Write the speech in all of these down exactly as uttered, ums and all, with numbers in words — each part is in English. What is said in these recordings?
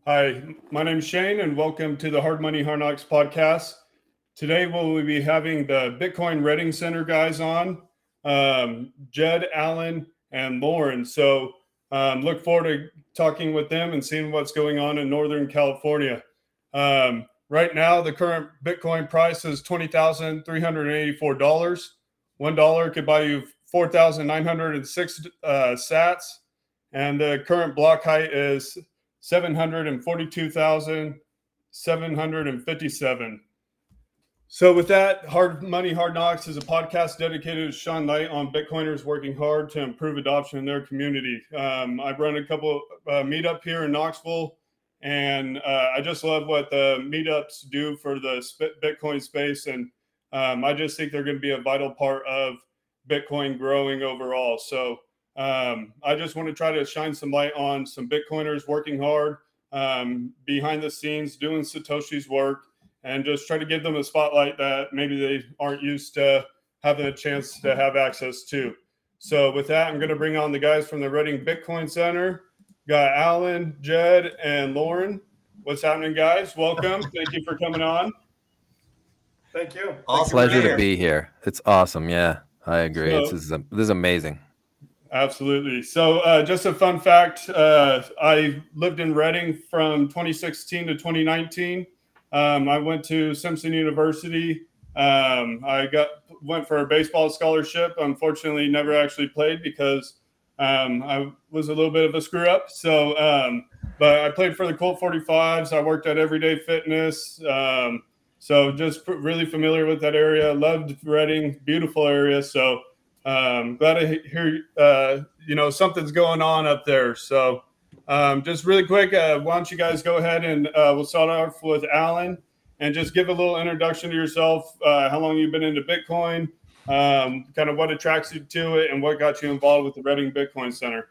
Hi, my name is Shane, and welcome to the Hard Money Hard Knocks podcast. Today, we'll be having the Bitcoin Reading Center guys on, um, Jed, Alan, and Lauren. So um, look forward to talking with them and seeing what's going on in Northern California. Um, right now, the current Bitcoin price is twenty thousand three hundred eighty-four dollars. One dollar could buy you four thousand nine hundred six uh, sats, and the current block height is seven hundred forty-two thousand seven hundred fifty-seven. So with that, Hard Money Hard Knocks is a podcast dedicated to shine light on Bitcoiners working hard to improve adoption in their community. Um, I've run a couple uh, meetup here in Knoxville, and uh, I just love what the meetups do for the Bitcoin space. And um, I just think they're going to be a vital part of Bitcoin growing overall. So Um, I just want to try to shine some light on some Bitcoiners working hard um, behind the scenes, doing Satoshi's work, and just try to give them a spotlight that maybe they aren't used to having a chance to have access to. So with that, I'm going to bring on the guys from the Reading Bitcoin Center. Got Alan, Jed, and Lauren. What's happening, guys? Welcome. Thank you for coming on. Thank you. Awesome. Pleasure to be here. It's awesome. Yeah, I agree. So, it's, this, is, this is amazing. Absolutely. So uh, just a fun fact, uh, I lived in Reading from twenty sixteen to twenty nineteen. Um, I went to Simpson University. Um, I got went for a baseball scholarship. Unfortunately, never actually played because um, I was a little bit of a screw up. So, um, but I played for the Colt forty-fives. I worked at Everyday Fitness. Um, so just really familiar with that area. Loved Reading, beautiful area. So Um, glad to hear, uh, you know, something's going on up there. So um, just really quick, uh, why don't you guys go ahead and uh, we'll start off with Alan and just give a little introduction to yourself, uh, how long you've been into Bitcoin, um, kind of what attracts you to it and what got you involved with the Reading Bitcoin Center.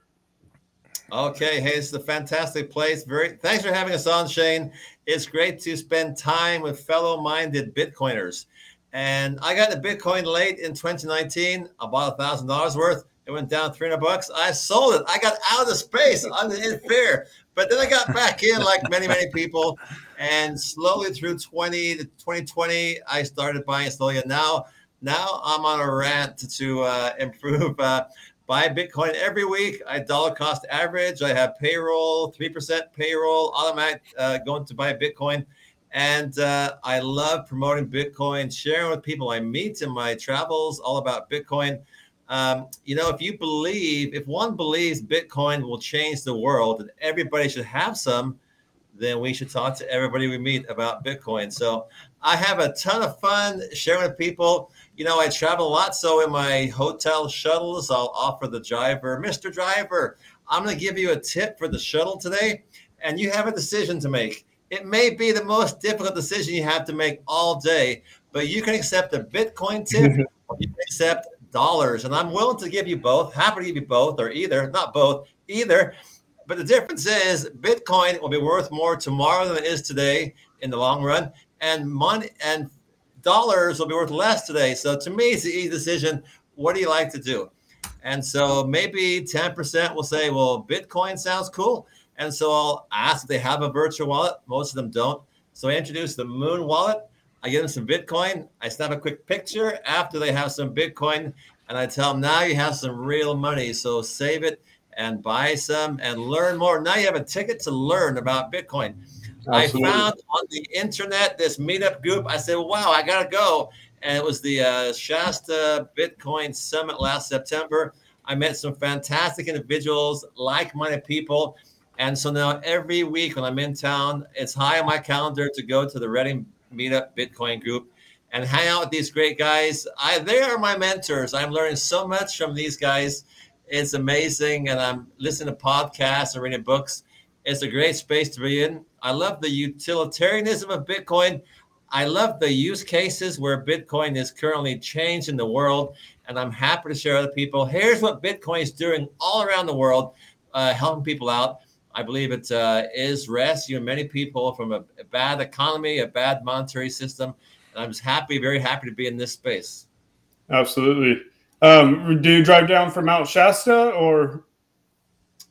Okay. Hey, it's a fantastic place. Very, thanks for having us on, Shane. It's great to spend time with fellow-minded Bitcoiners. And I got the Bitcoin late in twenty nineteen. I bought a thousand dollars worth. It went down three hundred bucks. I sold it. I got out of the space in fear. But then I got back in like many, many people. And slowly through twenty to twenty twenty, I started buying slowly. And now, now I'm on a rant to uh, improve. Uh, buy Bitcoin every week. I dollar cost average. I have payroll, three percent payroll, automatic uh, going to buy Bitcoin. And uh, I love promoting Bitcoin, sharing with people I meet in my travels all about Bitcoin. Um, you know, if you believe, if one believes Bitcoin will change the world and everybody should have some, then we should talk to everybody we meet about Bitcoin. So I have a ton of fun sharing with people. You know, I travel a lot. So in my hotel shuttles, I'll offer the driver, Mister Driver, I'm going to give you a tip for the shuttle today. And you have a decision to make. It may be the most difficult decision you have to make all day, but you can accept a Bitcoin tip or you can accept dollars. And I'm willing to give you both, happy to give you both or either, not both, either. But the difference is Bitcoin will be worth more tomorrow than it is today in the long run. And money and dollars will be worth less today. So to me, it's an easy decision. What do you like to do? And so maybe ten percent will say, well, Bitcoin sounds cool. And so I'll ask if they have a virtual wallet. Most of them don't. So I introduce the Moon Wallet. I give them some Bitcoin. I snap a quick picture after they have some Bitcoin. And I tell them, now you have some real money. So save it and buy some and learn more. Now you have a ticket to learn about Bitcoin. Absolutely. I found on the internet this meetup group. I said, wow, I got to go. And it was the uh, Shasta Bitcoin Summit last September. I met some fantastic individuals, like-minded people. And so now every week when I'm in town, it's high on my calendar to go to the Reading Meetup Bitcoin group and hang out with these great guys. I, they are my mentors. I'm learning so much from these guys. It's amazing. And I'm listening to podcasts and reading books. It's a great space to be in. I love the utilitarianism of Bitcoin. I love the use cases where Bitcoin is currently changing the world. And I'm happy to share with people. Here's what Bitcoin is doing all around the world, uh, helping people out. I believe it uh, is rescuing many people from a, a bad economy, a bad monetary system. And I'm just happy, very happy to be in this space. Absolutely. Um, do you drive down from Mount Shasta or?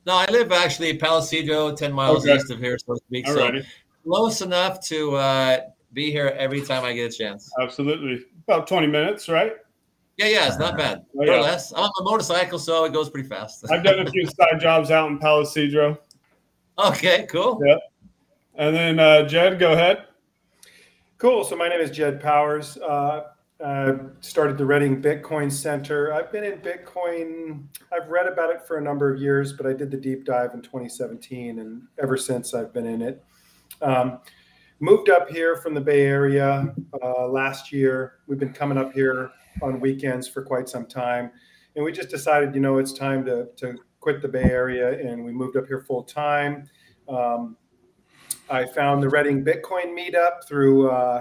No, I live actually Palisadro, ten miles Okay. east of here, so to speak. Alrighty. So close enough to uh, be here every time I get a chance. Absolutely. About twenty minutes, right? Yeah, yeah, it's not bad. Oh, Or yeah. less. I'm on a motorcycle, so it goes pretty fast. I've done a few side jobs out in Palisadro. Okay, cool. Yeah. And then uh, Jed, go ahead. Cool. So my name is Jed Powers. Uh, I started the Reading Bitcoin Center. I've been in Bitcoin. I've read about it for a number of years, but I did the deep dive in twenty seventeen, and ever since I've been in it. Um, moved up here from the Bay Area uh, last year. We've been coming up here on weekends for quite some time, and we just decided, you know, it's time to to quit the Bay Area, and we moved up here full time. Um, I found the Reading Bitcoin meetup through uh,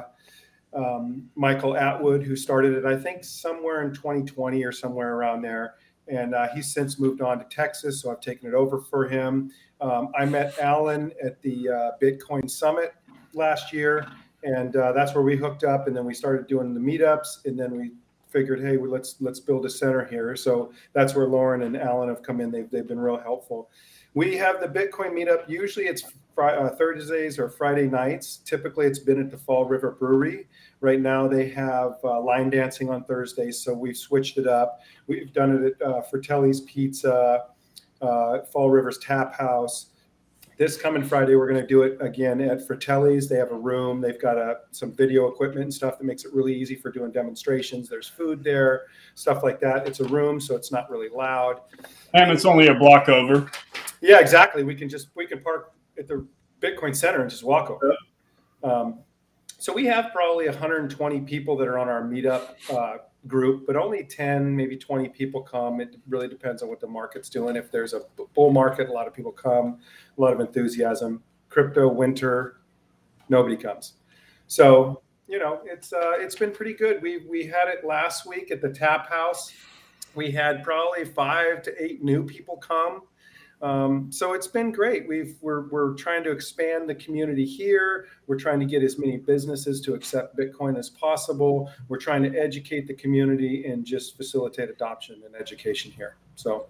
um, Michael Atwood, who started it, I think, somewhere in twenty twenty or somewhere around there. And uh, he's since moved on to Texas, so I've taken it over for him. Um, I met Alan at the uh, Bitcoin Summit last year, and uh, that's where we hooked up. And then we started doing the meetups, and then we figured, hey, well, let's let's build a center here. So that's where Lauren and Alan have come in. They've they've been real helpful. We have the Bitcoin meetup. Usually it's fri- uh, Thursdays or Friday nights. Typically it's been at the Fall River Brewery. Right now they have uh, line dancing on Thursdays, so we've switched it up. We've done it at uh, Fratelli's Pizza, uh, Fall River's Tap House. This coming Friday, we're going to do it again at Fratelli's. They have a room. They've got a, some video equipment and stuff that makes it really easy for doing demonstrations. There's food there, stuff like that. It's a room, so it's not really loud. And it's only a block over. Yeah, exactly. We can just we can park at the Bitcoin Center and just walk over. Um, so we have probably one hundred twenty people that are on our meetup uh, group, but only ten, maybe twenty people come. It really depends on what the market's doing. If there's a bull market, a lot of people come, a lot of enthusiasm. Crypto winter, nobody comes. So, you know, it's uh, it's been pretty good. We we had it last week at the Tap House. We had probably five to eight new people come. Um, so it's been great. We've we're we're trying to expand the community here. We're trying to get as many businesses to accept Bitcoin as possible. We're trying to educate the community and just facilitate adoption and education here. So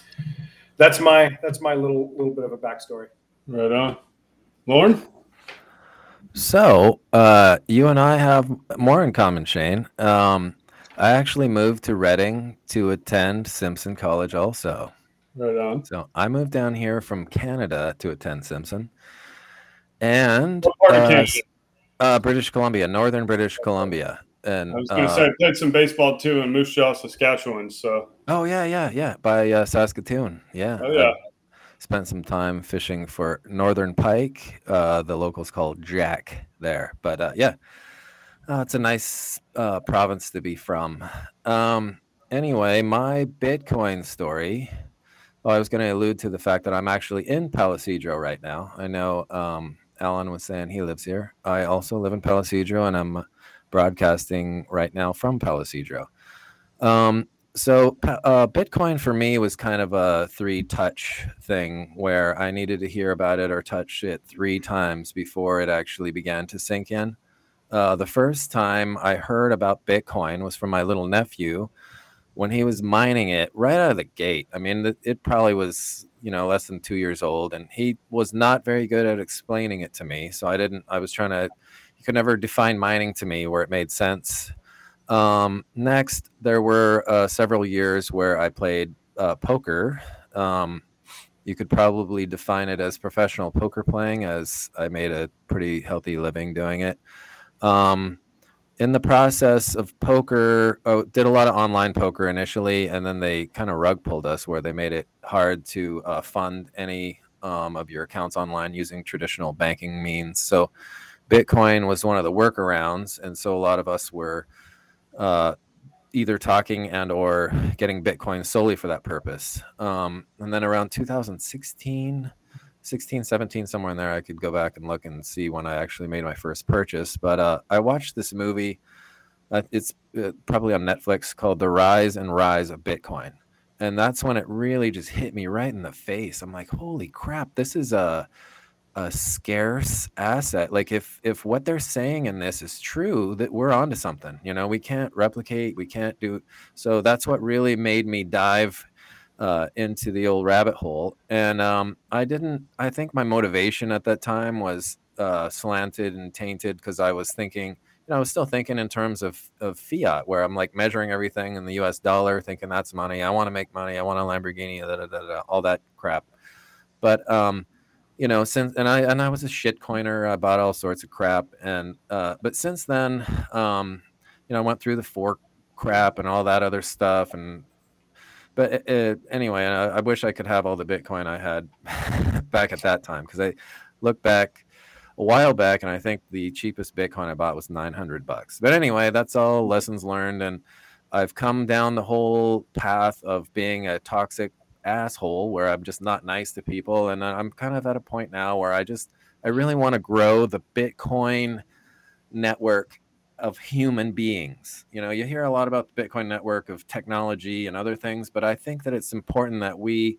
that's my that's my little little bit of a backstory. Right on. Lauren? So uh, you and I have more in common, Shane. Um, I actually moved to Reading to attend Simpson College also. Right on. So I moved down here from Canada to attend Simpson. And What part of uh, Canada? uh, British Columbia, northern British Columbia. And I was going to uh, say I played some baseball too in Moose Jaw, Saskatchewan. So oh yeah, yeah, yeah, by uh, Saskatoon. Yeah. oh yeah, I spent some time fishing for northern pike. Uh, the locals call Jack there, but uh, yeah, uh, it's a nice uh, province to be from. Um, anyway, my Bitcoin story. Well, I was going to allude to the fact that I'm actually in Palisadro right now. I know um, Alan was saying he lives here. I also live in Palisadro, and I'm broadcasting right now from Palisadro. Um, so uh, Bitcoin for me was kind of a three-touch thing where I needed to hear about it or touch it three times before it actually began to sink in. Uh, the first time I heard about Bitcoin was from my little nephew, when he was mining it right out of the gate. I mean, it probably was, you know, less than two years old, and he was not very good at explaining it to me. So I didn't, I was trying to, you could never define mining to me where it made sense. Um, next, there were uh, several years where I played uh, poker. Um, you could probably define it as professional poker playing, as I made a pretty healthy living doing it. Um, In the process of poker, oh, did a lot of online poker initially, and then they kind of rug pulled us where they made it hard to uh, fund any um, of your accounts online using traditional banking means. So Bitcoin was one of the workarounds, and so a lot of us were uh, either talking and or getting Bitcoin solely for that purpose. Um, and then around two thousand sixteen, sixteen, seventeen, somewhere in there, I could go back and look and see when I actually made my first purchase. But uh, I watched this movie. Uh, it's uh, probably on Netflix called The Rise and Rise of Bitcoin. And that's when it really just hit me right in the face. I'm like, holy crap, this is a a scarce asset. Like if if what they're saying in this is true, that we're onto something. You know, we can't replicate, we can't do. So that's what really made me dive uh, into the old rabbit hole. And um, I didn't, I think my motivation at that time was uh, slanted and tainted because I was thinking, you know, I was still thinking in terms of, of fiat, where I'm like measuring everything in the U S dollar, thinking that's money. I want to make money. I want a Lamborghini, da, da, da, da, all that crap. But, um, you know, since, and I, and I was a shit coiner. I bought all sorts of crap. And, uh, but since then, um, you know, I went through the fork crap and all that other stuff. And, but it, it, anyway, I, I wish I could have all the Bitcoin I had back at that time. Cause I look back a while back and I think the cheapest Bitcoin I bought was nine hundred bucks. But anyway, that's all lessons learned. And I've come down the whole path of being a toxic asshole where I'm just not nice to people. And I'm kind of at a point now where I just, I really want to grow the Bitcoin network of human beings. You know, you hear a lot about the Bitcoin network of technology and other things, but I think that it's important that we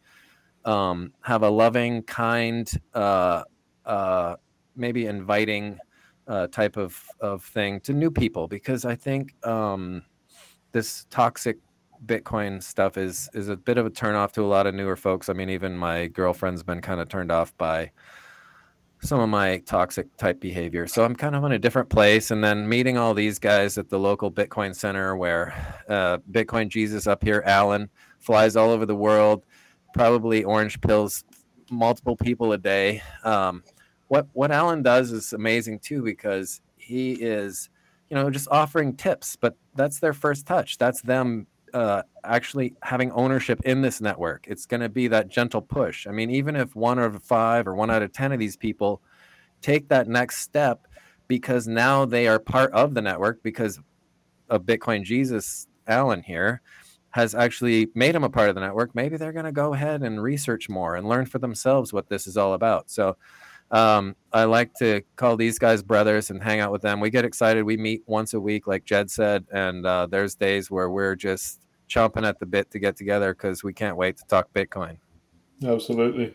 um, have a loving, kind, uh, uh, maybe inviting uh, type of, of thing to new people, because I think um, this toxic Bitcoin stuff is is a bit of a turnoff to a lot of newer folks. I mean, even my girlfriend's been kind of turned off by some of my toxic type behavior. So I'm kind of in a different place. And then meeting all these guys at the local Bitcoin center where uh, Bitcoin Jesus up here, Alan, flies all over the world, probably orange pills multiple people a day. Um, what what Alan does is amazing too, because he is, you know, just offering tips, but that's their first touch. That's them uh, actually having ownership in this network. It's going to be that gentle push. I mean, even if one out of five or one out of ten of these people take that next step, because now they are part of the network, because of Bitcoin Jesus, Alan here has actually made them a part of the network. Maybe they're going to go ahead and research more and learn for themselves what this is all about. So um, I like to call these guys brothers and hang out with them. We get excited. We meet once a week, like Jed said, and uh, there's days where we're just chomping at the bit to get together because we can't wait to talk Bitcoin. Absolutely.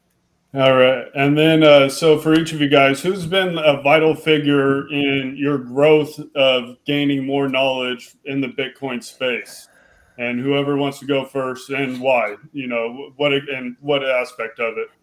All right. And then, uh, so for each of you guys, who's been a vital figure in your growth of gaining more knowledge in the Bitcoin space? And whoever wants to go first, and why, you know, what, and what aspect of it?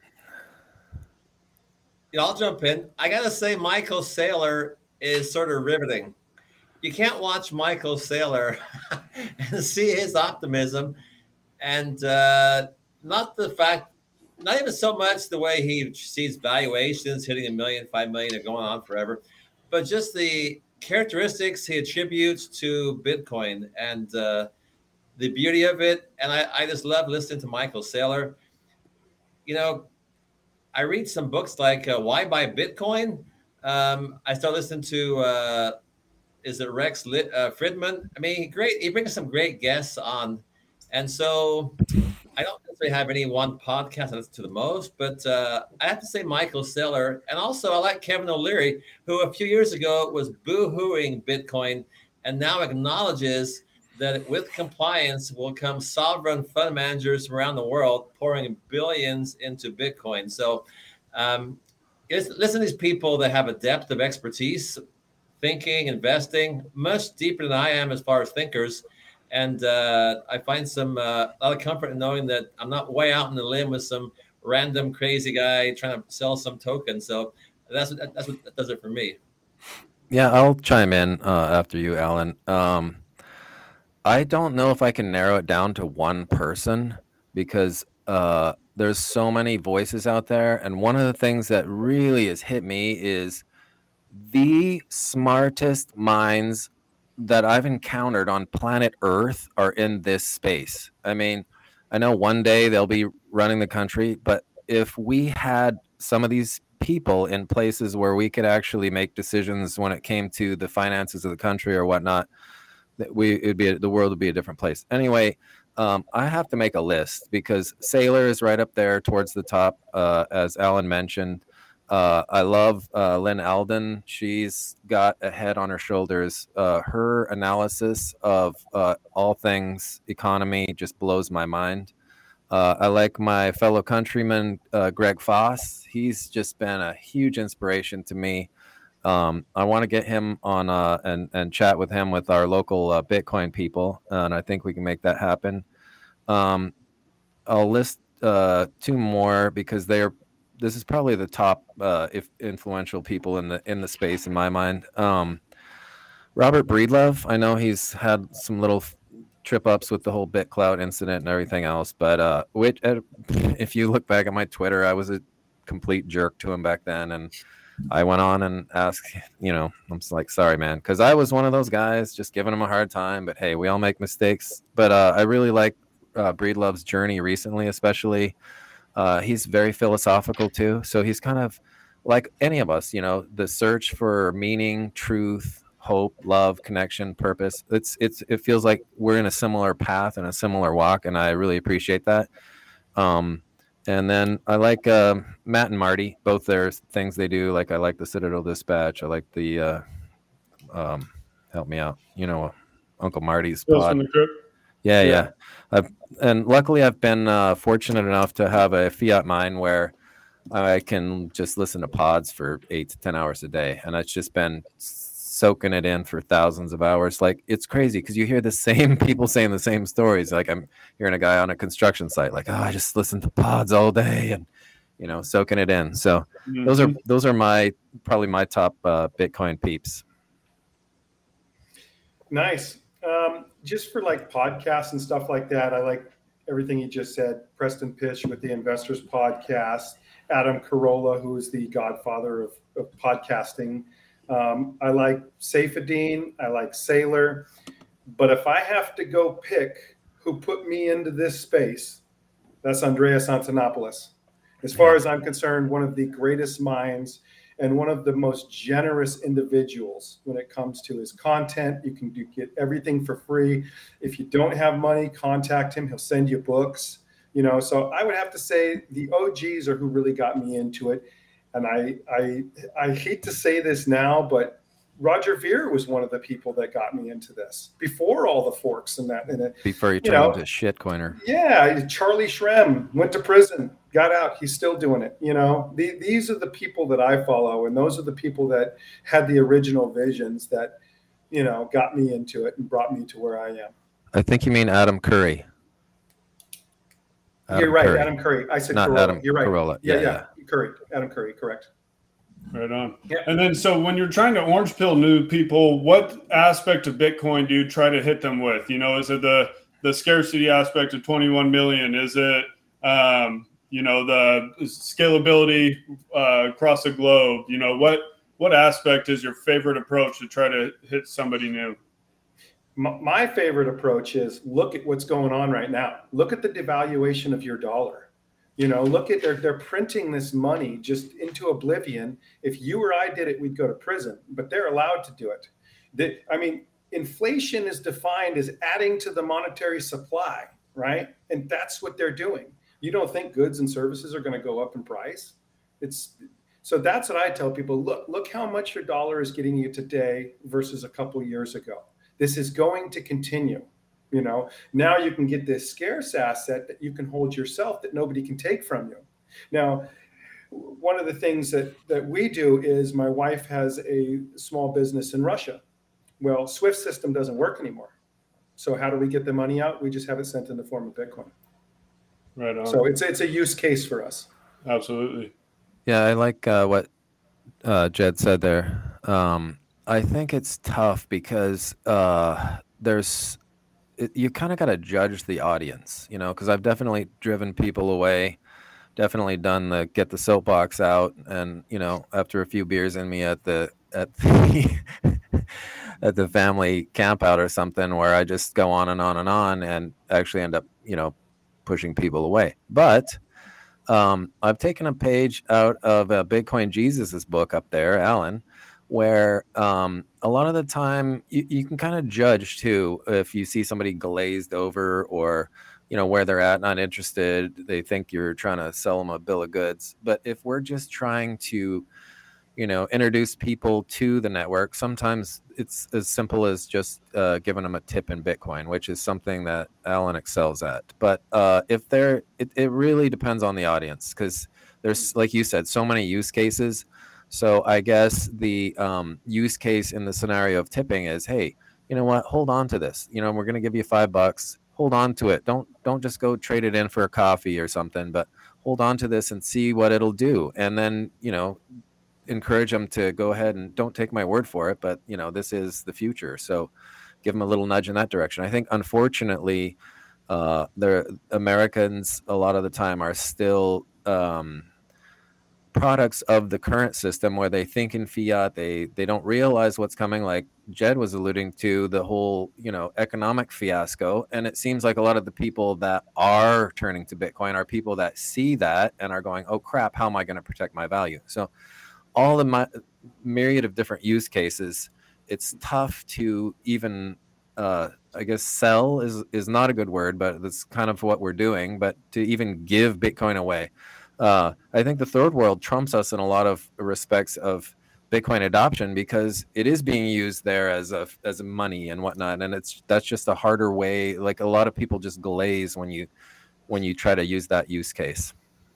Yeah, I'll jump in. I got to say, Michael Saylor is sort of riveting. You can't watch Michael Saylor and see his optimism, and uh, not the fact, not even so much the way he sees valuations hitting a million, five million, and going on forever, but just the characteristics he attributes to Bitcoin and uh, the beauty of it. And I, I just love listening to Michael Saylor. You know, I read some books like uh, Why Buy Bitcoin? Um, I start listening to, uh, is it Rex Lit, uh, Friedman? I mean, he great. He brings some great guests on. And so I don't necessarily have any one podcast I listen to the most, but uh, I have to say Michael Saylor. And also I like Kevin O'Leary, who a few years ago was boo-hooing Bitcoin and now acknowledges that with compliance will come sovereign fund managers from around the world pouring billions into Bitcoin. So um, listen to these people that have a depth of expertise, thinking, investing, much deeper than I am as far as thinkers. And uh, I find some uh, a lot of comfort in knowing that I'm not way out on the limb with some random crazy guy trying to sell some token. So that's what, that's what does it for me. Yeah, I'll chime in uh, after you, Alan. Um, I don't know if I can narrow it down to one person, because uh, there's so many voices out there. And one of the things that really has hit me is the smartest minds that I've encountered on planet Earth are in this space. I mean, I know one day they'll be running the country, but if we had some of these people in places where we could actually make decisions when it came to the finances of the country or whatnot, that we it'd be the world would be a different place. Anyway, um, I have to make a list because Saylor is right up there towards the top, uh, as Alan mentioned. Uh, I love uh, Lynn Alden. She's got a head on her shoulders. Uh, her analysis of uh, all things economy just blows my mind. Uh, I like my fellow countryman, uh, Greg Foss. He's just been a huge inspiration to me. Um, I want to get him on uh, and, and chat with him with our local uh, Bitcoin people, and I think we can make that happen. Um, I'll list uh, two more because they are. This is probably the top uh, if influential people in the in the space in my mind. Um, Robert Breedlove. I know he's had some little trip ups with the whole BitClout incident and everything else, but uh, which, uh, if you look back at my Twitter, I was a complete jerk to him back then, and I went on and asked, you know, I'm just like, sorry, man, because I was one of those guys just giving him a hard time. But hey, we all make mistakes. But uh, I really like uh, Breedlove's journey recently, especially. Uh, he's very philosophical too, so he's kind of like any of us, you know, the search for meaning, truth, hope, love, connection, purpose. It's it's it feels like we're in a similar path and a similar walk, and I really appreciate that. Um, and then I like uh, Matt and Marty, both their things they do. Like I like the Citadel Dispatch. I like the uh, um, help me out, you know, Uncle Marty's pod. Yeah, yeah. yeah. I've, and luckily, I've been uh, fortunate enough to have a fiat mine where I can just listen to pods for eight to ten hours a day, and it's just been soaking it in for thousands of hours. Like it's crazy because you hear the same people saying the same stories. Like I'm hearing a guy on a construction site, like, "Oh, I just listen to pods all day," and you know, soaking it in. So mm-hmm. those are those are my probably my top uh, Bitcoin peeps. Nice. Um, just for like podcasts and stuff like that, I like everything you just said. Preston Pitch with the Investors Podcast, Adam Carolla, who is the godfather of, of podcasting. Um, I like Saifedean. I like Saylor. But if I have to go pick who put me into this space, that's Andreas Antonopoulos. As far as I'm concerned, one of the greatest minds and one of the most generous individuals when it comes to his content. You can do, get everything for free. If you don't have money, contact him. He'll send you books. You know, so I would have to say the O Gs are who really got me into it. And I I I hate to say this now, but Roger Ver was one of the people that got me into this before all the forks and that. And it, before you turned you know, into a shitcoiner. Yeah, Charlie Shrem went to prison, got out. He's still doing it. You know, the, these are the people that I follow, and those are the people that had the original visions that, you know, got me into it and brought me to where I am. I think you mean Adam Curry. Adam You're right, Curry. Adam Curry. I said Not Carolla. Adam You're right. Carolla. Yeah, yeah, yeah, yeah. Curry. Adam Curry. Correct. Right on. Yeah. And then, so when you're trying to orange pill new people, what aspect of Bitcoin do you try to hit them with? You know, is it the the scarcity aspect of twenty-one million? Is it, um, you know, the scalability uh, across the globe? You know, what what aspect is your favorite approach to try to hit somebody new? My favorite approach is look at what's going on right now. Look at the devaluation of your dollar. You know, look at they're they're printing this money just into oblivion. If you or I did it, we'd go to prison, but they're allowed to do it. They, I mean, inflation is defined as adding to the monetary supply, right? And that's what they're doing. You don't think goods and services are going to go up in price? It's so that's what I tell people. Look, look how much your dollar is getting you today versus a couple years ago. This is going to continue. You know, now you can get this scarce asset that you can hold yourself that nobody can take from you. Now, one of the things that, that we do is my wife has a small business in Russia. Well, SWIFT system doesn't work anymore. So how do we get the money out? We just have it sent in the form of Bitcoin. Right on. So it's it's a use case for us. Absolutely. Yeah, I like uh, what uh, Jed said there. Um, I think it's tough because uh, there's It, you kind of got to judge the audience, you know, because I've definitely driven people away, definitely done the get the soapbox out, and you know, after a few beers in me at the at the at the family camp out or something, where I just go on and on and on, and actually end up, you know, pushing people away. But um, I've taken a page out of uh, Bitcoin Jesus's book up there, Alan, where um, a lot of the time you, you can kind of judge too if you see somebody glazed over or, you know, where they're at, not interested. They think you're trying to sell them a bill of goods. But if we're just trying to, you know, introduce people to the network, sometimes it's as simple as just uh, giving them a tip in Bitcoin, which is something that Alan excels at. But uh, if they're, it, it really depends on the audience because there's, like you said, so many use cases. So I guess the um, use case in the scenario of tipping is, hey, you know what? Hold on to this. You know, we're going to give you five bucks. hold on to it. Don't don't just go trade it in for a coffee or something, but hold on to this and see what it'll do. And then, you know, encourage them to go ahead and don't take my word for it, but you know, this is the future. So give them a little nudge in that direction. I think, unfortunately, uh, the Americans a lot of the time are still um, products of the current system where they think in fiat. They they don't realize what's coming. Like Jed was alluding to, the whole, you know, economic fiasco. And it seems like a lot of the people that are turning to Bitcoin are people that see that and are going, oh crap, how am I going to protect my value? So all the my, myriad of different use cases, it's tough to even, uh, I guess sell is, is not a good word, but that's kind of what we're doing, but to even give Bitcoin away. Uh, I think the third world trumps us in a lot of respects of Bitcoin adoption, because it is being used there as a, as a money and whatnot. And it's, that's just a harder way. Like a lot of people just glaze when you, when you try to use that use case.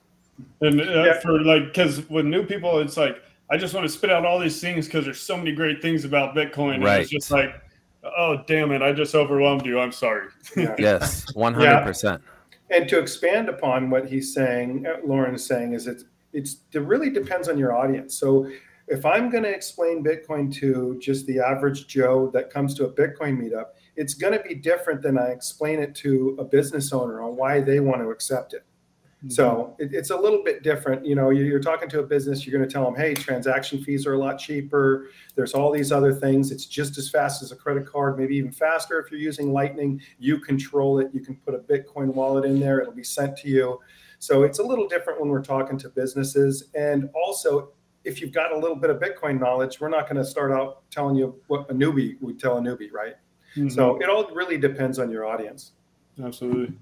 And uh, Yeah. for like, because with new people, it's like, I just want to spit out all these things because there's so many great things about Bitcoin. And Right. it's just like, oh, damn it, I just overwhelmed you. I'm sorry. Yeah. Yes, one hundred percent. And to expand upon what he's saying, uh, Lauren is saying, is it's it's it really depends on your audience. So if I'm going to explain Bitcoin to just the average Joe that comes to a Bitcoin meetup, it's going to be different than I explain it to a business owner on why they want to accept it. So it, it's a little bit different. You know, you're, you're talking to a business, you're going to tell them, hey, transaction fees are a lot cheaper. There's all these other things. It's just as fast as a credit card, maybe even faster if you're using Lightning. You control it. You can put a Bitcoin wallet in there. It'll be sent to you. So it's a little different when we're talking to businesses. And also, if you've got a little bit of Bitcoin knowledge, we're not going to start out telling you what a newbie would tell a newbie, right? Mm-hmm. So it all really depends on your audience. Absolutely.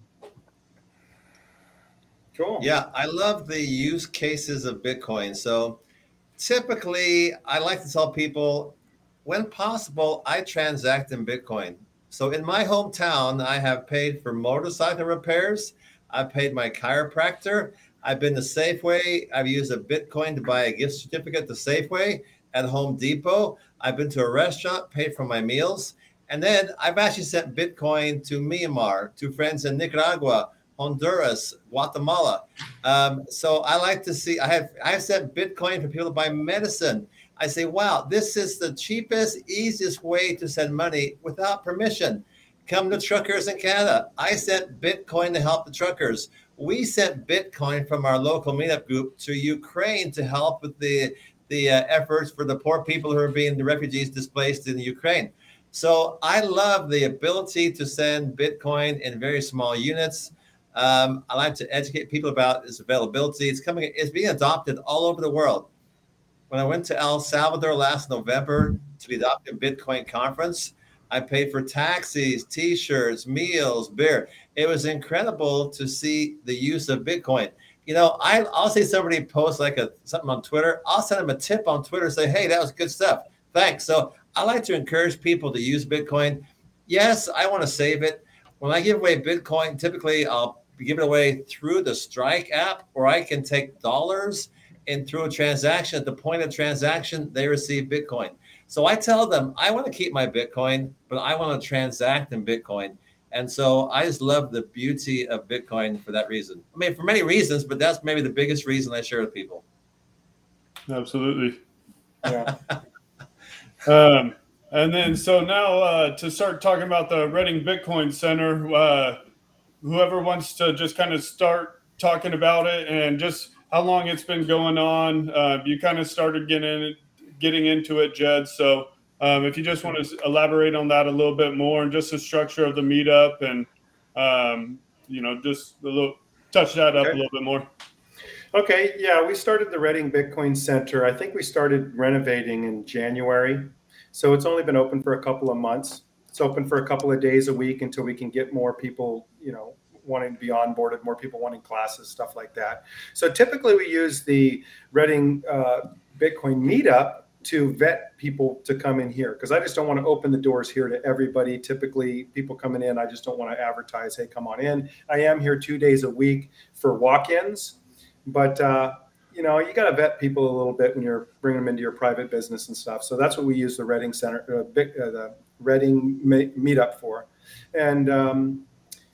Cool. Yeah, I love the use cases of Bitcoin. So typically, I like to tell people, when possible, I transact in Bitcoin. So in my hometown, I have paid for motorcycle repairs. I've paid my chiropractor. I've been to Safeway. I've used a Bitcoin to buy a gift certificate to Safeway at Home Depot. I've been to a restaurant, paid for my meals. And then I've actually sent Bitcoin to Myanmar, to friends in Nicaragua, Honduras, Guatemala. Um, so I like to see, I have I have sent Bitcoin for people to buy medicine. I say, wow, this is the cheapest, easiest way to send money without permission. Come to truckers in Canada. I sent Bitcoin to help the truckers. We sent Bitcoin from our local meetup group to Ukraine to help with the, the uh, efforts for the poor people who are being the refugees displaced in Ukraine. So I love the ability to send Bitcoin in very small units. Um, I like to educate people about its availability. It's coming, it's being adopted all over the world. When I went to El Salvador last November to the Adopting Bitcoin conference, I paid for taxis, t-shirts, meals, beer. It was incredible to see the use of Bitcoin. You know, I, I'll see somebody post like a something on Twitter. I'll send them a tip on Twitter, say, hey, that was good stuff. Thanks. So I like to encourage people to use Bitcoin. Yes, I want to save it. When I give away Bitcoin, typically I'll give it away through the Strike app, or I can take dollars and through a transaction. At the point of transaction, they receive Bitcoin. So I tell them, I want to keep my Bitcoin, but I want to transact in Bitcoin. And so I just love the beauty of Bitcoin for that reason. I mean, for many reasons, but that's maybe the biggest reason I share with people. Absolutely. Yeah. Um, and then, so now uh, to start talking about the Reading Bitcoin Center, uh, whoever wants to just kind of start talking about it and just how long it's been going on. Uh, you kind of started getting getting into it, Jed. So um, if you just want to elaborate on that a little bit more and just the structure of the meetup and, um, you know, just a little touch that up Okay. a little bit more. Okay, yeah, we started the Reading Bitcoin Center. I think we started renovating in January. So it's only been open for a couple of months. It's open for a couple of days a week until we can get more people, you know, wanting to be onboarded, more people wanting classes, stuff like that. So typically we use the Reading uh, Bitcoin meetup to vet people to come in here, because I just don't want to open the doors here to everybody. Typically people coming in, I just don't want to advertise, hey, come on in. I am here two days a week for walk-ins, but uh, you know, you got to vet people a little bit when you're bringing them into your private business and stuff. So that's what we use the Reading Center, uh, big, uh, the Reading meetup for. And um,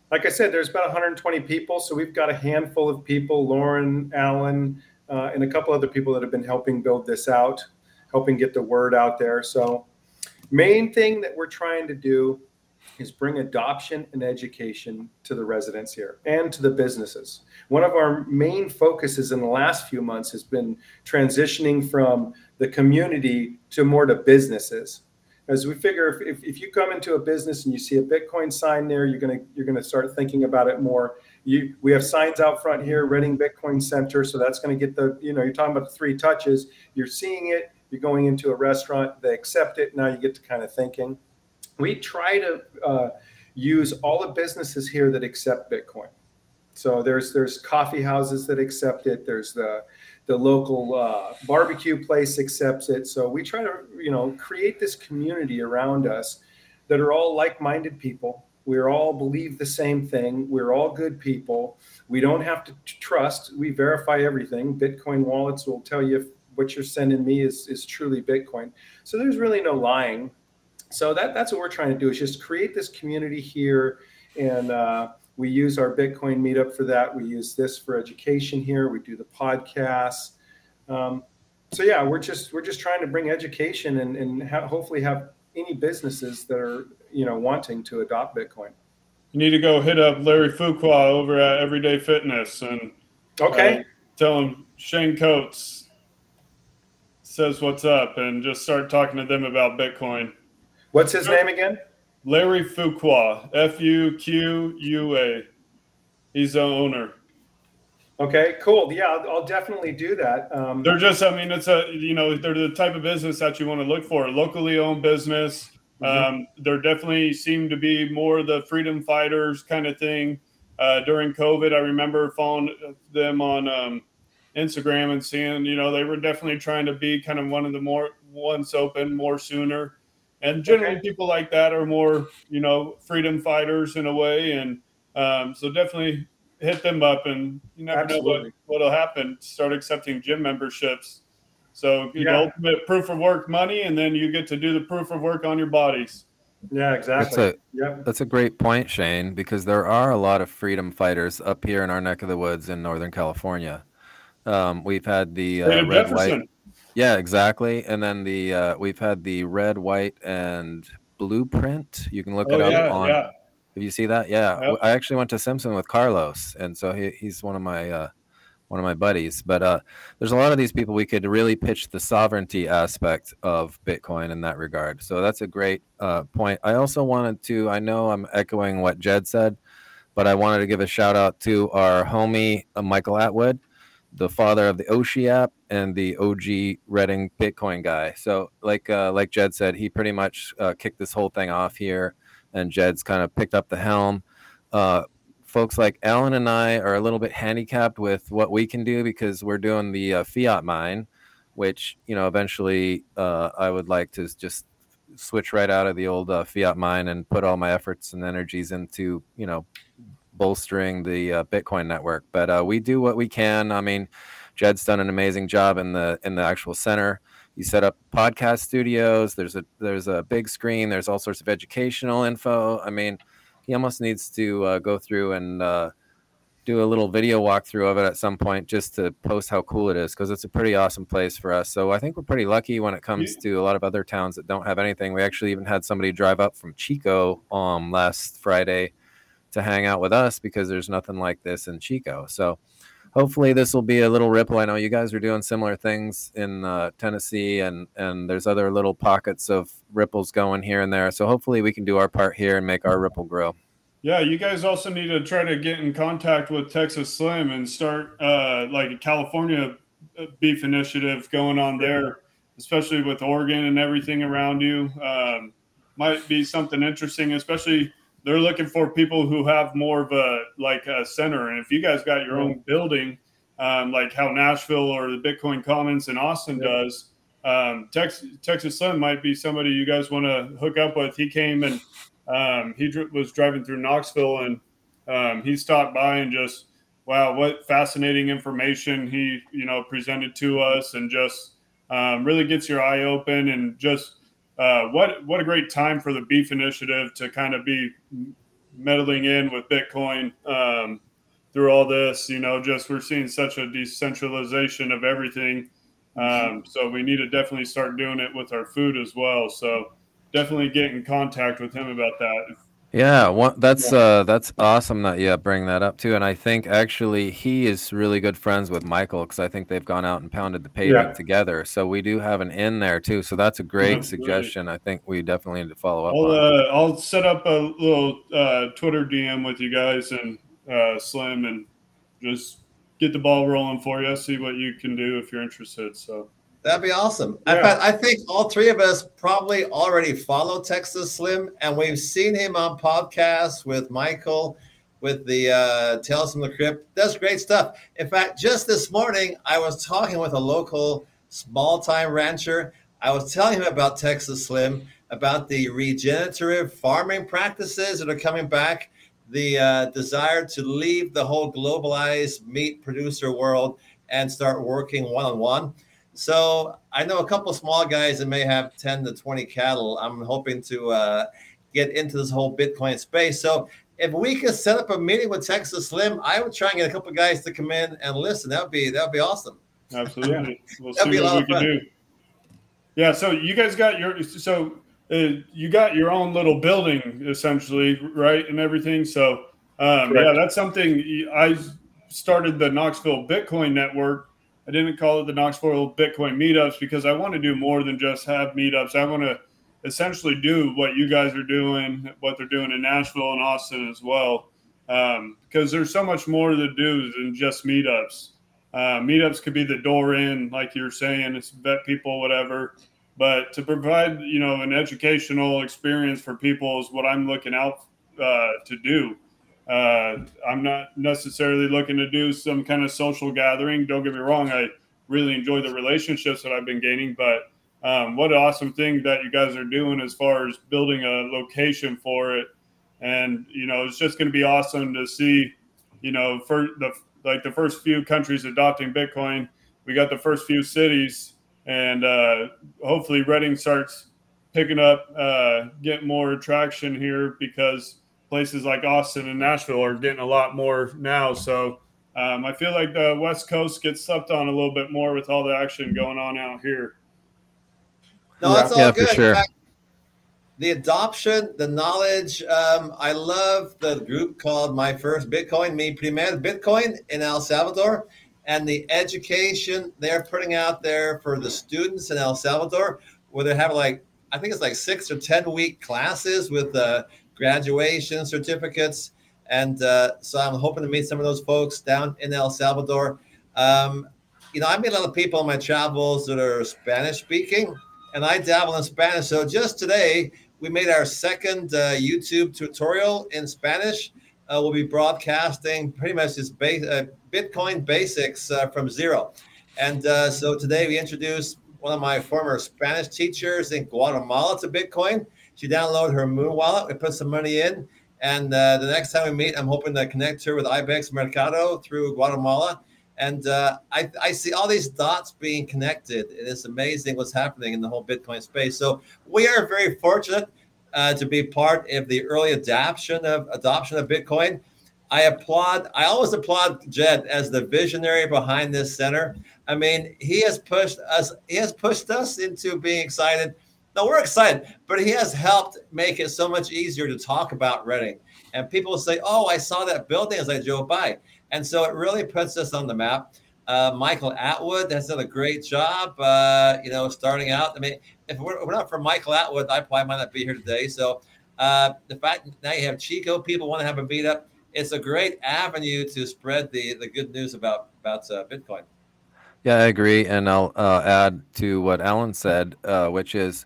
like I said, there's about one hundred twenty people. So we've got a handful of people, Lauren, Alan, uh, and a couple other people that have been helping build this out, helping get the word out there. So main thing that we're trying to do is bring adoption and education to the residents here and to the businesses. One of our main focuses in the last few months has been transitioning from the community to more to businesses. As we figure, if, if, if you come into a business and you see a Bitcoin sign there, you're gonna you're gonna start thinking about it more. You, we have signs out front here, Reading Bitcoin Center, so that's gonna get the, you know, you're talking about the three touches. You're seeing it, you're going into a restaurant, they accept it, now you get to kind of thinking. We try to uh, use all the businesses here that accept Bitcoin. So there's there's coffee houses that accept it. There's the the local uh, barbecue place accepts it. So we try to, you know, create this community around us that are all like-minded people. We all believe the same thing. We're all good people. We don't have to trust. We verify everything. Bitcoin wallets will tell you if what you're sending me is is truly Bitcoin. So there's really no lying. So that that's what we're trying to do, is just create this community here. And uh, we use our Bitcoin meetup for that. We use this for education here. We do the podcasts. Um, so yeah, we're just we're just trying to bring education and, and ha- hopefully have any businesses that are, you know, wanting to adopt Bitcoin. You need to go hit up Larry Fuqua over at Everyday Fitness and okay, uh, tell him Shane Coates says what's up, and just start talking to them about Bitcoin. What's his name again? Larry Fuqua, F U Q U A. He's the owner. Okay, cool. Yeah, I'll, I'll definitely do that. Um, they're just, I mean, it's a, you know, they're the type of business that you want to look for. Locally owned business. Mm-hmm. Um, there definitely seem to be more the freedom fighters kind of thing. Uh, during COVID, I remember following them on um, Instagram and seeing, you know, they were definitely trying to be kind of one of the more once open more sooner. And generally, okay. people like that are more, you know, freedom fighters in a way. And um, so definitely hit them up, and you never Absolutely. know what, what'll happen. Start accepting gym memberships. So yeah. the ultimate proof of work money, and then you get to do the proof of work on your bodies. Yeah, exactly. That's a, yep. that's a great point, Shane, because there are a lot of freedom fighters up here in our neck of the woods in Northern California. Um, we've had the uh, red, Jefferson. white. Yeah, exactly. And then the uh, we've had the red, white, and blueprint. You can look oh, it up yeah, on. Yeah. Have you see that? Yeah, yep. I actually went to Simpson with Carlos, and so he, he's one of my uh, one of my buddies. But uh, there's a lot of these people we could really pitch the sovereignty aspect of Bitcoin in that regard. So that's a great uh, point. I also wanted to. I know I'm echoing what Jed said, but I wanted to give a shout out to our homie uh, Michael Atwood, the father of the Oshi app and the O G Reading Bitcoin guy. So like uh, like Jed said, he pretty much uh, kicked this whole thing off here, and Jed's kind of picked up the helm. Uh, folks like Alan and I are a little bit handicapped with what we can do because we're doing the uh, fiat mine, which, you know, eventually uh, I would like to just switch right out of the old uh, fiat mine and put all my efforts and energies into, you know, bolstering the uh, Bitcoin network. But uh, we do what we can. I mean, Jed's done an amazing job in the in the actual center. You set up podcast studios. There's a there's a big screen. There's all sorts of educational info. I mean, he almost needs to uh, go through and uh, do a little video walkthrough of it at some point just to post how cool it is, because it's a pretty awesome place for us. So I think we're pretty lucky when it comes to a lot of other towns that don't have anything. We actually even had somebody drive up from Chico um, last Friday to hang out with us because there's nothing like this in Chico. So hopefully this will be a little ripple. I know you guys are doing similar things in uh, Tennessee, and, and there's other little pockets of ripples going here and there. So hopefully we can do our part here and make our ripple grow. Yeah, you guys also need to try to get in contact with Texas Slim and start uh, like a California beef initiative going on there, especially with Oregon and everything around you. Um, might be something interesting, especially they're looking for people who have more of a like a center. And if you guys got your own building, um, like how Nashville or the Bitcoin Commons in Austin yeah. does, um, Texas, Texas Slim might be somebody you guys want to hook up with. He came and um, he dr- was driving through Knoxville, and um, he stopped by and just, wow, what fascinating information he, you know, presented to us, and just um, really gets your eye open. And just uh, what what a great time for the Beef Initiative to kind of be meddling in with Bitcoin um, through all this. You know, just we're seeing such a decentralization of everything. Um, so we need to definitely start doing it with our food as well. So definitely get in contact with him about that. Yeah, one, that's uh, that's awesome that you bring that up too. And I think actually he is really good friends with Michael because I think they've gone out and pounded the pavement Yeah. together. So we do have an in there too. So that's a great Absolutely. suggestion. I think we definitely need to follow up I'll, on. uh, I'll set up a little uh, Twitter D M with you guys and uh, Slim and just get the ball rolling for you. See what you can do if you're interested. So That'd be awesome. Yeah. In fact, I think all three of us probably already follow Texas Slim, and we've seen him on podcasts with Michael, with the uh, Tales from the Crypt. Does great stuff. In fact, just this morning, I was talking with a local small-time rancher. I was telling him about Texas Slim, about the regenerative farming practices that are coming back, the uh, desire to leave the whole globalized meat producer world and start working one-on-one. So I know a couple of small guys that may have ten to twenty cattle. I'm hoping to uh, get into this whole Bitcoin space. So if we could set up a meeting with Texas Slim, I would try and get a couple of guys to come in and listen. That would be that would be awesome. absolutely, we'll That'd see be a what lot we of can fun. do. Yeah. So you guys got your so uh, you got your own little building essentially, right, and everything. So um, yeah, that's something I started the Knoxville Bitcoin Network. I didn't call it the Knoxville Bitcoin Meetups because I want to do more than just have meetups. I want to essentially do what you guys are doing, what they're doing in Nashville and Austin as well, um, because there's so much more to do than just meetups. Uh, meetups could be the door in, like you're saying, it's vet people, whatever. But to provide, you know, an educational experience for people is what I'm looking out uh, to do. Uh, I'm not necessarily looking to do some kind of social gathering. Don't get me wrong. I really enjoy the relationships that I've been gaining, but um, what an awesome thing that you guys are doing as far as building a location for it. And, you know, it's just going to be awesome to see, you know, for the, like the first few countries adopting Bitcoin, we got the first few cities and uh, hopefully Reading starts picking up, uh, getting more traction here because places like Austin and Nashville are getting a lot more now. So um, I feel like the West Coast gets slept on a little bit more with all the action going on out here. No, Yeah. it's all Yeah, for good. sure. In fact, the adoption, the knowledge. Um, I love the group called My First Bitcoin, Mi Primer Bitcoin in El Salvador, and the education they're putting out there for the students in El Salvador, where they have like, I think it's like six or ten week classes with uh, graduation certificates. And uh, so I'm hoping to meet some of those folks down in El Salvador. Um, you know, I meet a lot of people in my travels that are Spanish speaking, and I dabble in Spanish. So just today, we made our second uh, YouTube tutorial in Spanish. Uh, we'll be broadcasting pretty much this ba- uh, Bitcoin basics uh, from zero. And uh, so today we introduced one of my former Spanish teachers in Guatemala to Bitcoin. She downloaded her Moon wallet. We put some money in. And uh, the next time we meet, I'm hoping to connect her with Ibex Mercado through Guatemala. And uh, I, I see all these dots being connected. It is amazing what's happening in the whole Bitcoin space. So we are very fortunate uh, to be part of the early adoption of adoption of Bitcoin. I applaud, I always applaud Jed as the visionary behind this center. I mean, he has pushed us, he has pushed us into being excited. No, we're excited, but he has helped make it so much easier to talk about Reading. And people will say, oh, I saw that building as I drove by. And so it really puts us on the map. Uh, Michael Atwood has done a great job, uh, you know, starting out. I mean, if we're, we're not for Michael Atwood, I probably might not be here today. So uh, the fact now you have Chico, people want to have a meetup. It's a great avenue to spread the, the good news about, about uh, Bitcoin. Yeah, I agree. And I'll uh, add to what Alan said, uh, which is,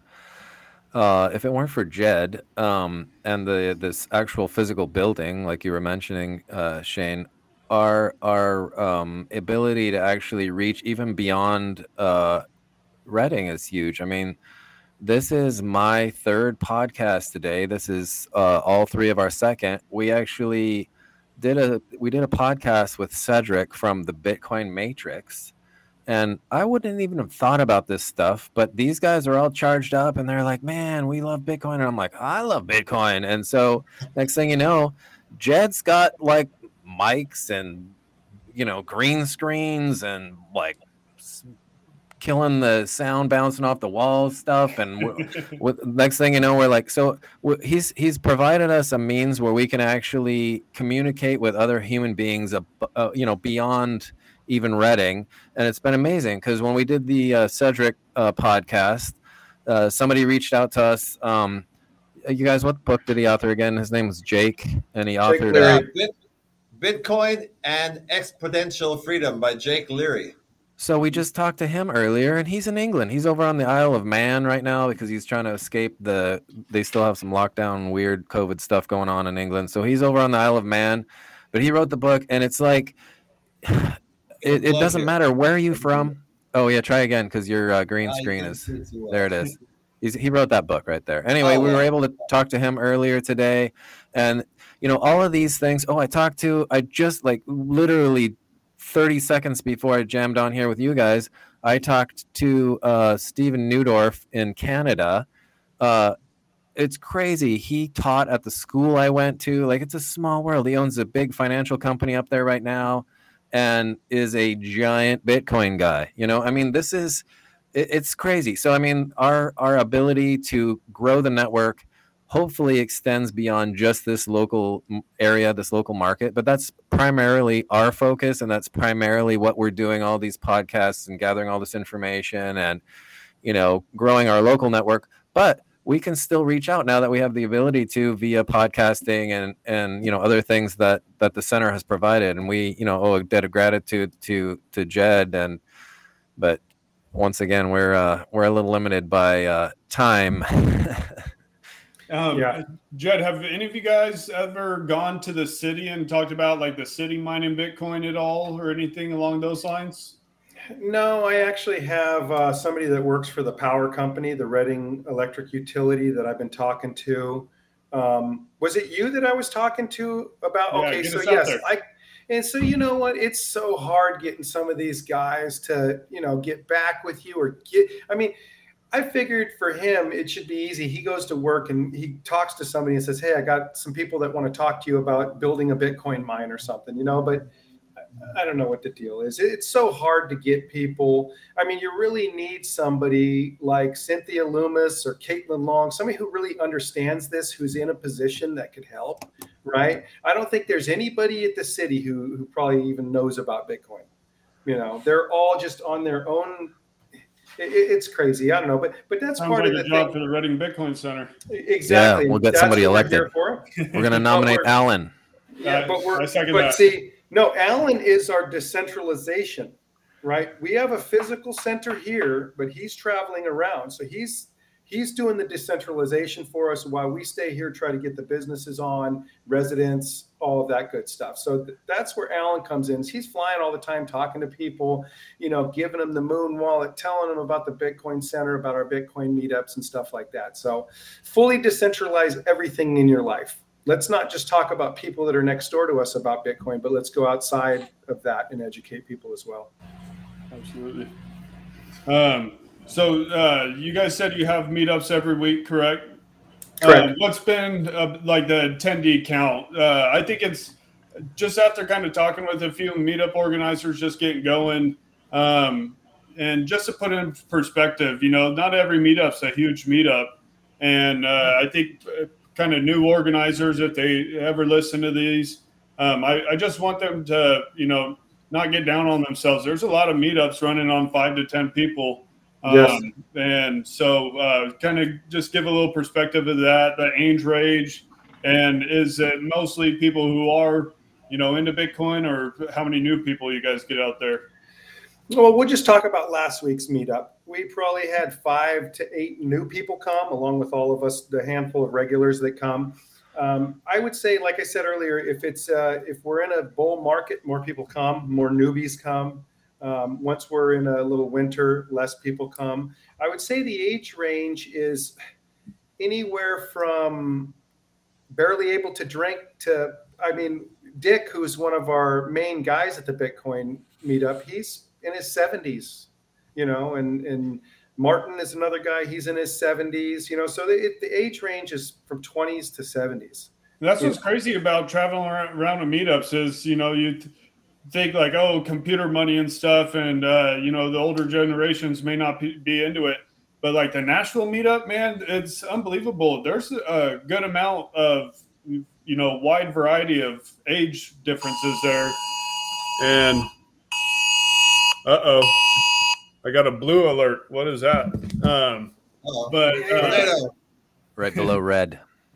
Uh, if it weren't for Jed um, and the this actual physical building, like you were mentioning, uh, Shane, our our um, ability to actually reach even beyond uh, Reading is huge. I mean, this is my third podcast today. This is uh, all three of our second. We actually did a we did a podcast with Cedric from the Bitcoin Matrix. And I wouldn't even have thought about this stuff, but these guys are all charged up and they're like, man, we love Bitcoin. And I'm like, I love Bitcoin. And so next thing you know, Jed's got like mics and, you know, green screens and like killing the sound bouncing off the walls stuff. And with, next thing you know, we're like, so he's, he's provided us a means where we can actually communicate with other human beings, uh, uh, you know, beyond even Reading. And it's been amazing because when we did the uh, Cedric uh, podcast, uh, somebody reached out to us. Um, you guys, what book did he author again? His name was Jake, and he authored uh, Bit- Bitcoin and Exponential Freedom by Jake Leary. So we just talked to him earlier, and he's in England. He's over on the Isle of Man right now because he's trying to escape the. They still have some lockdown, weird COVID stuff going on in England. So he's over on the Isle of Man, but he wrote the book, and it's like. It, it doesn't matter where are you from. Oh yeah, try again because your uh, green screen is there. It is. He's, he wrote that book right there. Anyway, we were able to talk to him earlier today, and you know all of these things. Oh, I talked to. I just like literally thirty seconds before I jammed on here with you guys. I talked to uh, Stephen Newdorf in Canada. Uh, it's crazy. He taught at the school I went to. Like it's a small world. He owns a big financial company up there right now. And is a giant Bitcoin guy. You know, I mean, this is, it, it's crazy. So, I mean, our, our ability to grow the network hopefully extends beyond just this local area, this local market, but that's primarily our focus. And that's primarily what we're doing, all these podcasts and gathering all this information and, you know, growing our local network. But we can still reach out now that we have the ability to via podcasting and, and, you know, other things that, that the center has provided. And we, you know, owe a debt of gratitude to, to Jed. And, but once again, we're, uh, we're a little limited by uh, time. um, yeah. Jed, have any of you guys ever gone to the city and talked about like the city mining Bitcoin at all or anything along those lines? No, I actually have uh, somebody that works for the power company, the Reading Electric Utility, that I've been talking to. Um, was it you that I was talking to about? Yeah, okay, so yes, I. And so you know what? It's so hard getting some of these guys to you know get back with you or get. I mean, I figured for him it should be easy. He goes to work and he talks to somebody and says, "Hey, I got some people that want to talk to you about building a Bitcoin mine or something," you know, but. I don't know what the deal is. It's so hard to get people. I mean, you really need somebody like Cynthia Loomis or Caitlin Long, somebody who really understands this, who's in a position that could help, right? I don't think there's anybody at the city who, who probably even knows about Bitcoin. You know, they're all just on their own. It, it's crazy. I don't know, but but that's Sounds part like of a the job thing. for the Reading Bitcoin Center. Exactly. Yeah, we'll get that's somebody what elected. We're, we're going to nominate we're, Alan. Yeah, but we're I second but that. see, no, Alan is our decentralization, right? We have a physical center here, but he's traveling around. So he's he's doing the decentralization for us while we stay here, try to get the businesses on, residents, all of that good stuff. So th- that's where Alan comes in. He's flying all the time, talking to people, you know, giving them the moon wallet, telling them about the Bitcoin Center, about our Bitcoin meetups and stuff like that. So fully decentralize everything in your life. Let's not just talk about people that are next door to us about Bitcoin, but let's go outside of that and educate people as well. Absolutely. Um, so uh, you guys said you have meetups every week, correct? Correct. Uh, what's been uh, like the attendee count? Uh, I think it's just after kind of talking with a few meetup organizers, just getting going. Um, and just to put in perspective, you know, not every meetup's a huge meetup. And uh, I think kind of new organizers, if they ever listen to these, um, I, I just want them to, you know, not get down on themselves. There's a lot of meetups running on five to ten people. Um, Yes. And so uh, kind of just give a little perspective of that, the age range, and is it mostly people who are, you know, into Bitcoin, or how many new people you guys get out there? Well, we'll just talk about last week's meetup. We probably had five to eight new people come, along with all of us, the handful of regulars that come. Um, I would say, like I said earlier, if it's uh, if we're in a bull market, more people come, more newbies come. Um, once we're in a little winter, less people come. I would say the age range is anywhere from barely able to drink to, I mean, Dick, who's one of our main guys at the Bitcoin meetup, he's in his seventies, you know, and, and Martin is another guy. He's in his seventies, you know, so the, the age range is from twenties to seventies. That's what's crazy about traveling around to meetups is, you know, you think like, oh, computer money and stuff. And, uh, you know, the older generations may not be into it. But like the Nashville meetup, man, it's unbelievable. There's a good amount of, you know, wide variety of age differences there. And, uh-oh, I got a blue alert. What is that? Um, Uh-oh. But uh, right below red.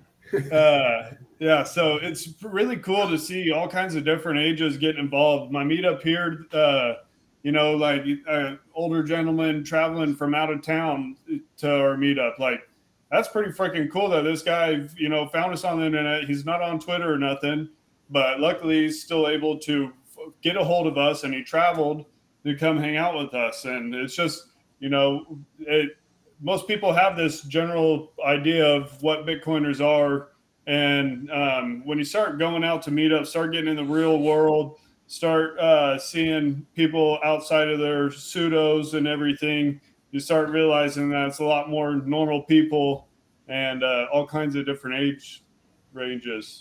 uh, yeah, so it's really cool to see all kinds of different ages getting involved. My meetup here, uh, you know, like uh, older gentleman traveling from out of town to our meetup. Like, that's pretty freaking cool that this guy, you know, found us on the internet. He's not on Twitter or nothing, but luckily he's still able to get a hold of us, and he traveled to come hang out with us. And it's just, you know, it, most people have this general idea of what Bitcoiners are. And um, when you start going out to meetups, start getting in the real world, start uh, seeing people outside of their pseudos and everything, you start realizing that it's a lot more normal people and uh, all kinds of different age ranges.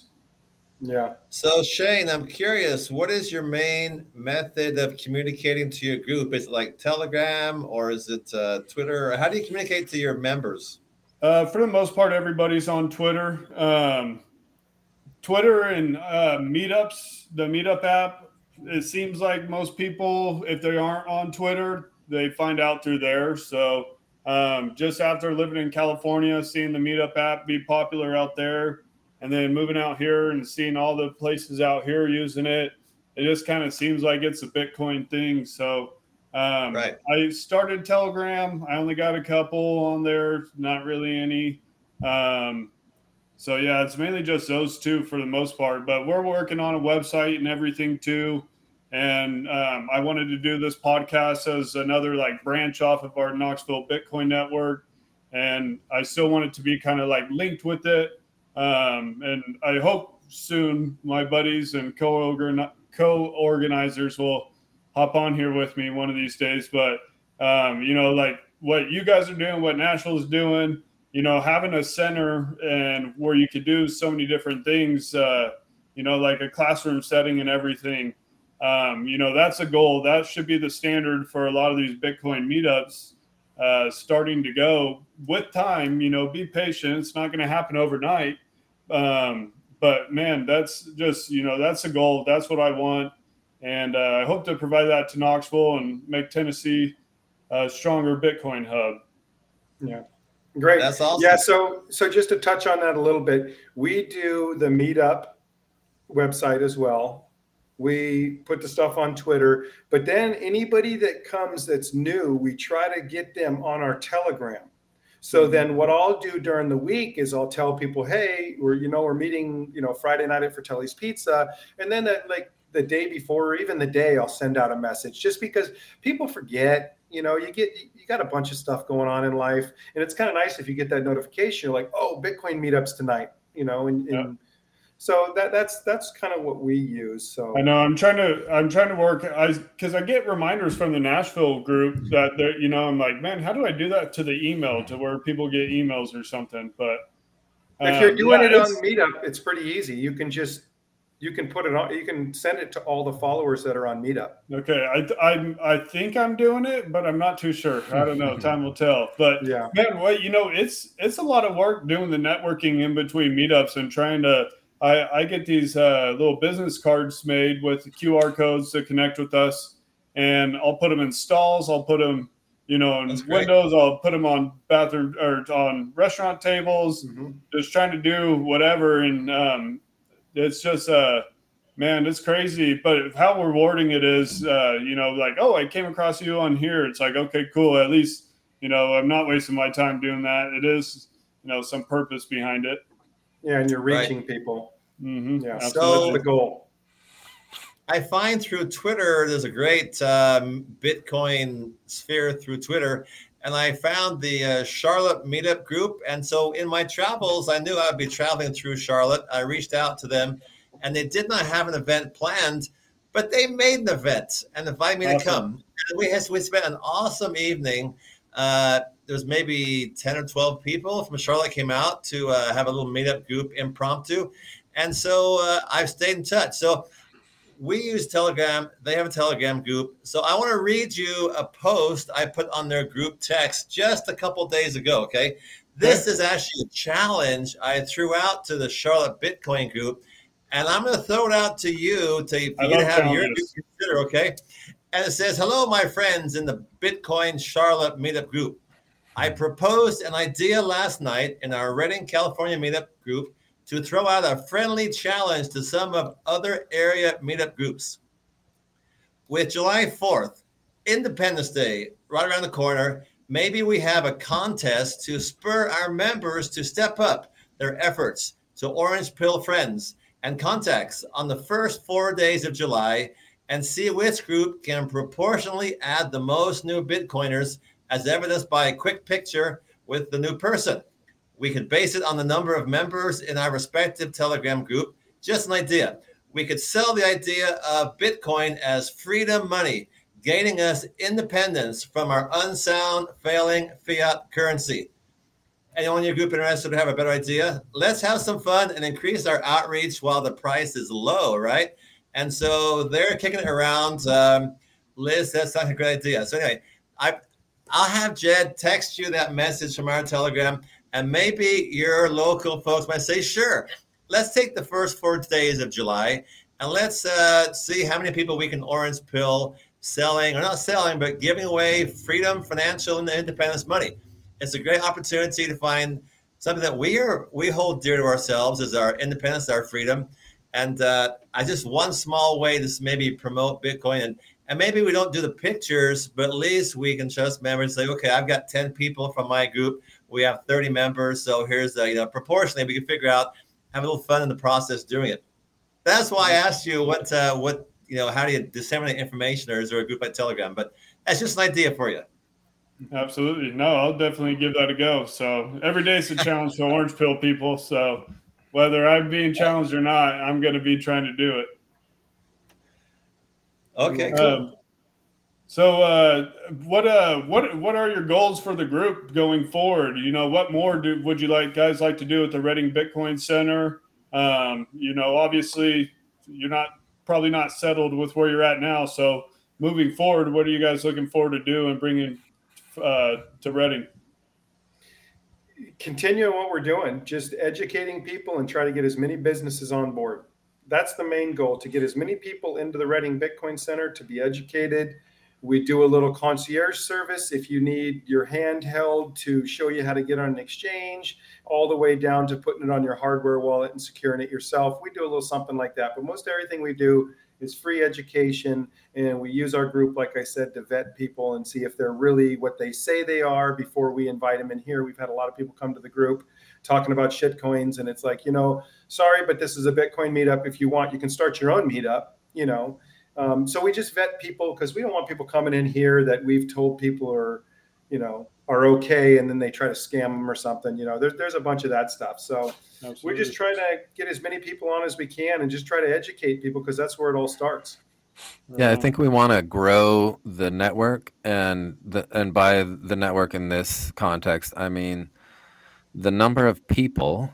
Yeah. So Shane, I'm curious, what is your main method of communicating to your group? Is it like Telegram or is it uh, Twitter? Or how do you communicate to your members? Uh, for the most part, everybody's on Twitter. Um, Twitter and uh, meetups, the Meetup app, it seems like most people, if they aren't on Twitter, they find out through there. So um, just after living in California, seeing the Meetup app be popular out there, and then moving out here and seeing all the places out here using it, it just kind of seems like it's a Bitcoin thing. So um, right. I started Telegram. I only got a couple on there, not really any. Um, so yeah, it's mainly just those two for the most part, but we're working on a website and everything too. And um, I wanted to do this podcast as another like branch off of our Knoxville Bitcoin network. And I still want it to be kind of like linked with it. Um, and I hope soon my buddies and co-organ- co-organizers will hop on here with me one of these days. But, um, you know, like what you guys are doing, what Nashville is doing, you know, having a center and where you could do so many different things, uh, you know, like a classroom setting and everything. Um, you know, that's a goal. That should be the standard for a lot of these Bitcoin meetups uh, starting to go with time. You know, be patient. It's not going to happen overnight. Um, but man, that's just, you know, that's a goal. That's what I want. And uh, I hope to provide that to Knoxville and make Tennessee a stronger Bitcoin hub. Yeah. Great. That's awesome. Yeah. So, so just to touch on that a little bit, we do the Meetup website as well. We put the stuff on Twitter, but then anybody that comes that's new, we try to get them on our Telegram. So then what I'll do during the week is I'll tell people, hey, we're, you know, we're meeting, you know, Friday night at Fratelli's Pizza. And then that, like the day before or even the day, I'll send out a message just because people forget, you know, you get, you got a bunch of stuff going on in life. And it's kind of nice if you get that notification, you're like, oh, Bitcoin meetups tonight, you know, and, yeah. and so that that's that's kind of what we use. So I know I'm trying to I'm trying to work I because I get reminders from the Nashville group that they're, you know, I'm like, man, how do I do that to the email to where people get emails or something? But um, if you're doing yeah, it on Meetup, it's pretty easy. You can just you can put it on. You can send it to all the followers that are on Meetup. Okay, I I I think I'm doing it, but I'm not too sure. I don't know. Time will tell. But yeah, man, what you know, it's it's a lot of work doing the networking in between meetups and trying to. I, I get these uh, little business cards made with Q R codes to connect with us, and I'll put them in stalls. I'll put them, you know, in windows. I'll put them on bathroom or on restaurant tables. Mm-hmm. Just trying to do whatever, and um, it's just, uh, man, it's crazy. But how rewarding it is, uh, you know, like, oh, I came across you on here. It's like, okay, cool. At least, you know, I'm not wasting my time doing that. It is, you know, some purpose behind it. Yeah, and you're reaching right. people. Mm-hmm. Yeah, so that's the goal. I find through Twitter, there's a great um, Bitcoin sphere through Twitter, and I found the uh, Charlotte meetup group. And so in my travels, I knew I would be traveling through Charlotte. I reached out to them, and they did not have an event planned, but they made an event and invited me awesome. to come. we had, we spent an awesome evening. Uh, there's maybe ten or twelve people from Charlotte came out to uh, have a little meetup group impromptu. And so uh, I've stayed in touch. So we use Telegram. They have a Telegram group. So I want to read you a post I put on their group text just a couple days ago. Okay. This is actually a challenge I threw out to the Charlotte Bitcoin group. And I'm going to throw it out to you to, for you to have your group consider. Okay. And it says, hello, my friends in the Bitcoin Charlotte meetup group. I proposed an idea last night in our Redding, California meetup group to throw out a friendly challenge to some of other area meetup groups. With July fourth, Independence Day, right around the corner, maybe we have a contest to spur our members to step up their efforts to Orange Pill friends and contacts on the first four days of July and see which group can proportionally add the most new Bitcoiners, as evidenced by a quick picture with the new person. We could base it on the number of members in our respective Telegram group. Just an idea. We could sell the idea of Bitcoin as freedom money, gaining us independence from our unsound, failing fiat currency. Anyone in your group interested to have a better idea? Let's have some fun and increase our outreach while the price is low, right? And so they're kicking it around. Um, Liz, that sounds like a great idea. So anyway, I, I'll have Jed text you that message from our Telegram, and maybe your local folks might say, sure, let's take the first four days of July, and let's uh, see how many people we can orange pill selling, or not selling, but giving away freedom, financial, and independence money. It's a great opportunity to find something that we are we hold dear to ourselves as our independence, our freedom. And uh, I just one small way to maybe promote Bitcoin, and, and maybe we don't do the pictures, but at least we can trust members and say, okay, I've got ten people from my group. We have thirty members. So here's the, you know, proportionally, we can figure out, have a little fun in the process doing it. That's why I asked you what, uh, what, you know, how do you disseminate information, or is there a group like Telegram? But that's just an idea for you. Absolutely. No, I'll definitely give that a go. So every day is a challenge for orange pill people. So whether I'm being challenged or not, I'm going to be trying to do it. Okay, cool. Um, so uh, what uh, what what are your goals for the group going forward? You know, what more do, would you like guys like to do at the Redding Bitcoin Center? Um, you know, obviously you're not probably not settled with where you're at now. So moving forward, what are you guys looking forward to do and bringing uh, to Redding? Continue what we're doing, just educating people and try to get as many businesses on board. That's the main goal, to get as many people into the Redding Bitcoin Center to be educated. We do a little concierge service if you need your handheld to show you how to get on an exchange, all the way down to putting it on your hardware wallet and securing it yourself. We do a little something like that, but most everything we do is free education, and we use our group, like I said, to vet people and see if they're really what they say they are before we invite them in here. We've had a lot of people come to the group talking about shit coins, and it's like, you know, sorry, but this is a Bitcoin meetup. If you want, you can start your own meetup, you know. Um, so we just vet people because we don't want people coming in here that we've told people are, you know, are okay, and then they try to scam them or something. You know, there's there's a bunch of that stuff. So Absolutely. We're just trying to get as many people on as we can and just try to educate people, because that's where it all starts. Yeah, I think we want to grow the network, and the and by the network in this context, I mean the number of people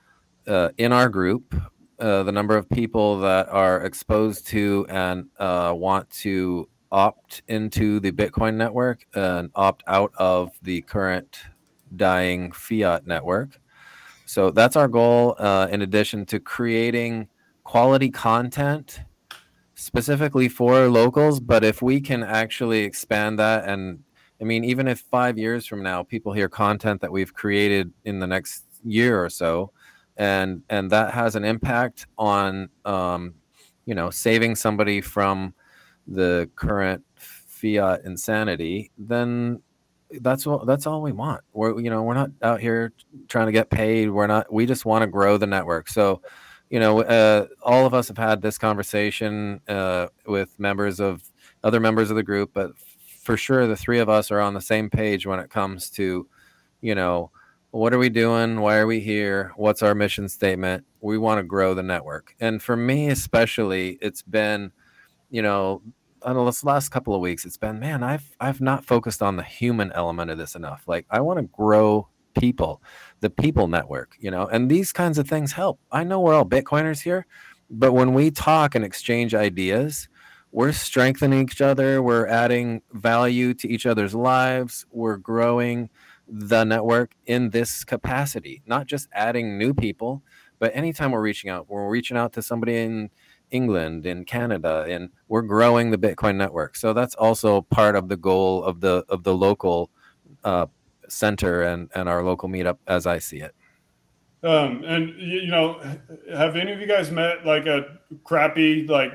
uh, in our group, uh, the number of people that are exposed to and uh, want to opt into the Bitcoin network and opt out of the current dying fiat network. So that's our goal, uh, in addition to creating quality content specifically for locals. But if we can actually expand that, and I mean, even if five years from now people hear content that we've created in the next year or so, and and that has an impact on, um, you know, saving somebody from the current fiat insanity, then that's what that's all we want. We're you know we're not out here trying to get paid. We're not. We just want to grow the network. So, you know, uh, all of us have had this conversation uh, with members of other members of the group, but for sure the three of us are on the same page when it comes to, you know, what are we doing? Why are we here? What's our mission statement? We want to grow the network. And for me especially, it's been, you know, I don't know, this last couple of weeks, it's been, man, I've I've not focused on the human element of this enough. Like, I want to grow people, the people network, you know, and these kinds of things help. I know we're all Bitcoiners here, but when we talk and exchange ideas, we're strengthening each other. We're adding value to each other's lives. We're growing the network in this capacity, not just adding new people, but anytime we're reaching out, we're reaching out to somebody in England, in Canada, and we're growing the Bitcoin network. So that's also part of the goal of the of the local uh, center and, and our local meetup, as I see it. Um, and you know, have any of you guys met like a crappy like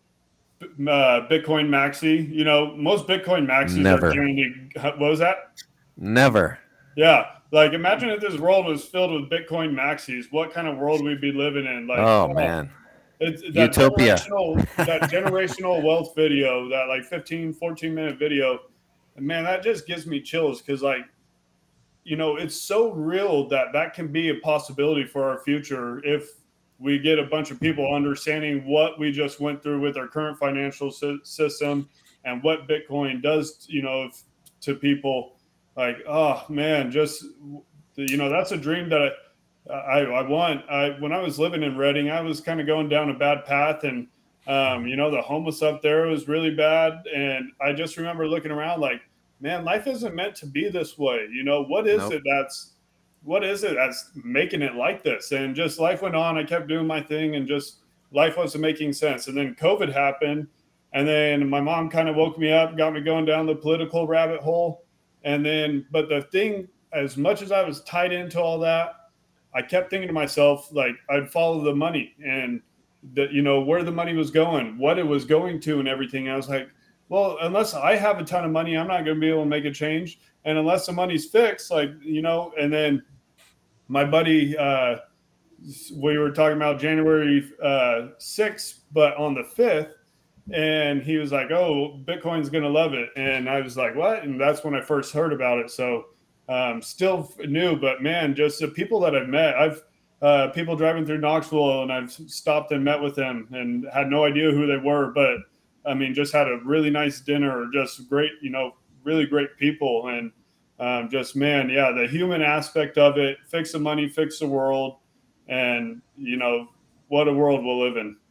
uh, Bitcoin maxi? You know, most Bitcoin maxis Never. are generally, what was that? Never. Yeah. Like, imagine if this world was filled with Bitcoin maxis, what kind of world we'd be living in? Like, oh, oh man. It's that Utopia. Generational, that generational wealth video, that like fifteen, fourteen minute video. And man, that just gives me chills because, like, you know, it's so real that that can be a possibility for our future if we get a bunch of people understanding what we just went through with our current financial si- system and what Bitcoin does, you know, if, to people. Like, oh man, just, you know, that's a dream that I, I, I want. I, when I was living in Redding, I was kind of going down a bad path, and um, you know, the homeless up there was really bad. And I just remember looking around like, man, life isn't meant to be this way. You know, what is Nope. it that's, what is it that's making it like this? And just life went on. I kept doing my thing, and just life wasn't making sense. And then COVID happened, and then my mom kind of woke me up, got me going down the political rabbit hole. And then, but the thing, as much as I was tied into all that, I kept thinking to myself, like, I'd follow the money and that, you know, where the money was going, what it was going to, and everything. I was like, well, unless I have a ton of money, I'm not going to be able to make a change. And unless the money's fixed, like, you know, and then my buddy, uh, we were talking about January uh, sixth, but on the fifth, and he was like, oh, Bitcoin's going to love it. And I was like, what? And that's when I first heard about it. So um, still new, but man, just the people that I've met, I've uh, people driving through Knoxville, and I've stopped and met with them and had no idea who they were. But I mean, just had a really nice dinner, just great, you know, really great people. And um, just, man, yeah, the human aspect of it, fix the money, fix the world. And, you know, what a world we'll live in.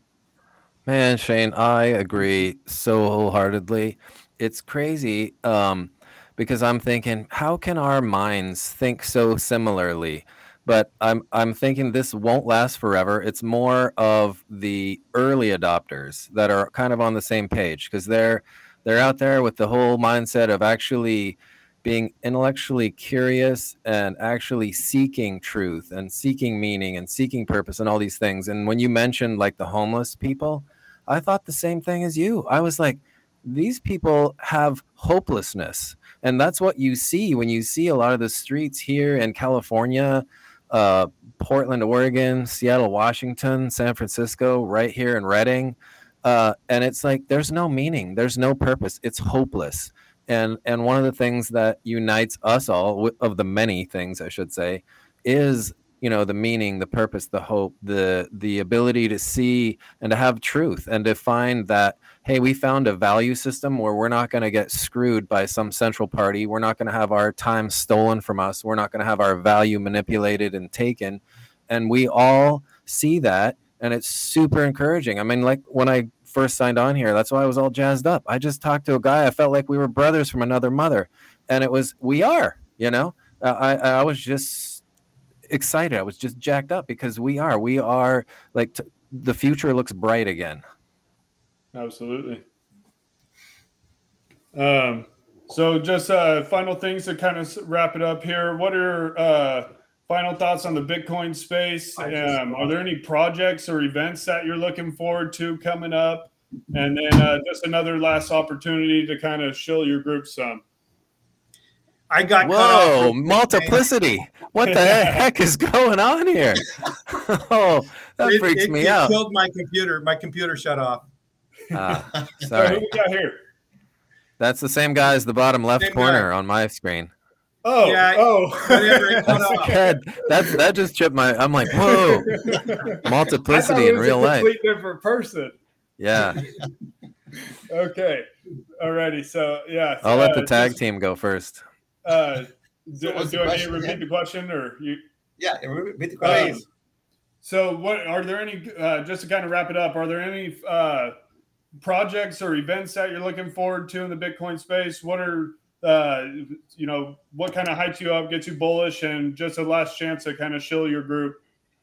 Man, Shane, I agree so wholeheartedly. It's crazy um, because I'm thinking, how can our minds think so similarly? But I'm I'm thinking this won't last forever. It's more of the early adopters that are kind of on the same page because they're they're out there with the whole mindset of actually being intellectually curious and actually seeking truth and seeking meaning and seeking purpose and all these things. And when you mentioned like the homeless people, I thought the same thing as you. I was like, these people have hopelessness. And that's what you see when you see a lot of the streets here in California, uh, Portland, Oregon, Seattle, Washington, San Francisco, right here in Redding. Uh, and it's like, there's no meaning. There's no purpose. It's hopeless. And and one of the things that unites us all, of the many things I should say, is, you know, the meaning, the purpose, the hope, the the ability to see and to have truth and to find that, hey, we found a value system where we're not going to get screwed by some central party. We're not going to have our time stolen from us. We're not going to have our value manipulated and taken. And we all see that. And it's super encouraging. I mean, like when I first signed on here, that's why I was all jazzed up. I just talked to a guy. I felt like we were brothers from another mother. And it was, we are, you know, uh, I, I was just excited. I was just jacked up because we are, we are like, t- the future looks bright again. Absolutely. Um, so just uh, final things to kind of wrap it up here. What are uh, final thoughts on the Bitcoin space? Um, are there any projects or events that you're looking forward to coming up? And then uh, just another last opportunity to kind of show your group some. I got Whoa, cut off for- multiplicity. What the heck is going on here? Oh, that it, freaks it, me it out. Killed my computer. My computer shut off. Ah, So sorry. who we got here? That's the same guy as the bottom left Same corner guy. on my screen. Oh, Yeah, oh. whatever, it cut That's off. good. That that just tripped my. I'm like, whoa, multiplicity in real a life. complete different person. Yeah. Okay. Alrighty. So yeah. I'll let the uh, tag just, team go first. Uh, do, So what's the do I need to question repeat again? the question or you? Yeah, repeat the question. Um, so what are there any? Uh, just to kind of wrap it up, are there any uh, projects or events that you're looking forward to in the Bitcoin space? What are uh, you know? What kind of hypes you up, gets you bullish, and just a last chance to kind of shill your group?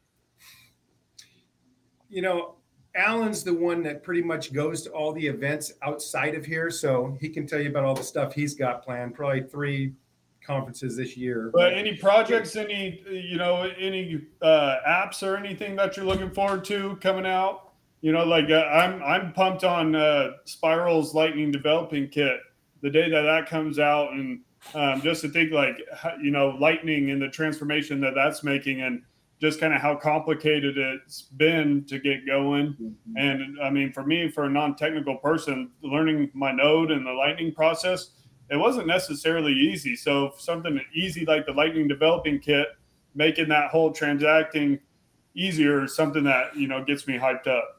You know, Alan's the one that pretty much goes to all the events outside of here, so he can tell you about all the stuff he's got planned. Probably three conferences this year. But any projects, any you know, any uh, apps or anything that you're looking forward to coming out? You know, like uh, I'm I'm pumped on uh, Spiral's Lightning Developing Kit. The day that that comes out, and um, just to think like you know, Lightning and the transformation that that's making, and just kind of how complicated it's been to get going. Mm-hmm. And I mean, for me, for a non-technical person, learning my node and the Lightning process, it wasn't necessarily easy. So something easy like the Lightning Developing Kit, making that whole transacting easier is something that, you know, gets me hyped up.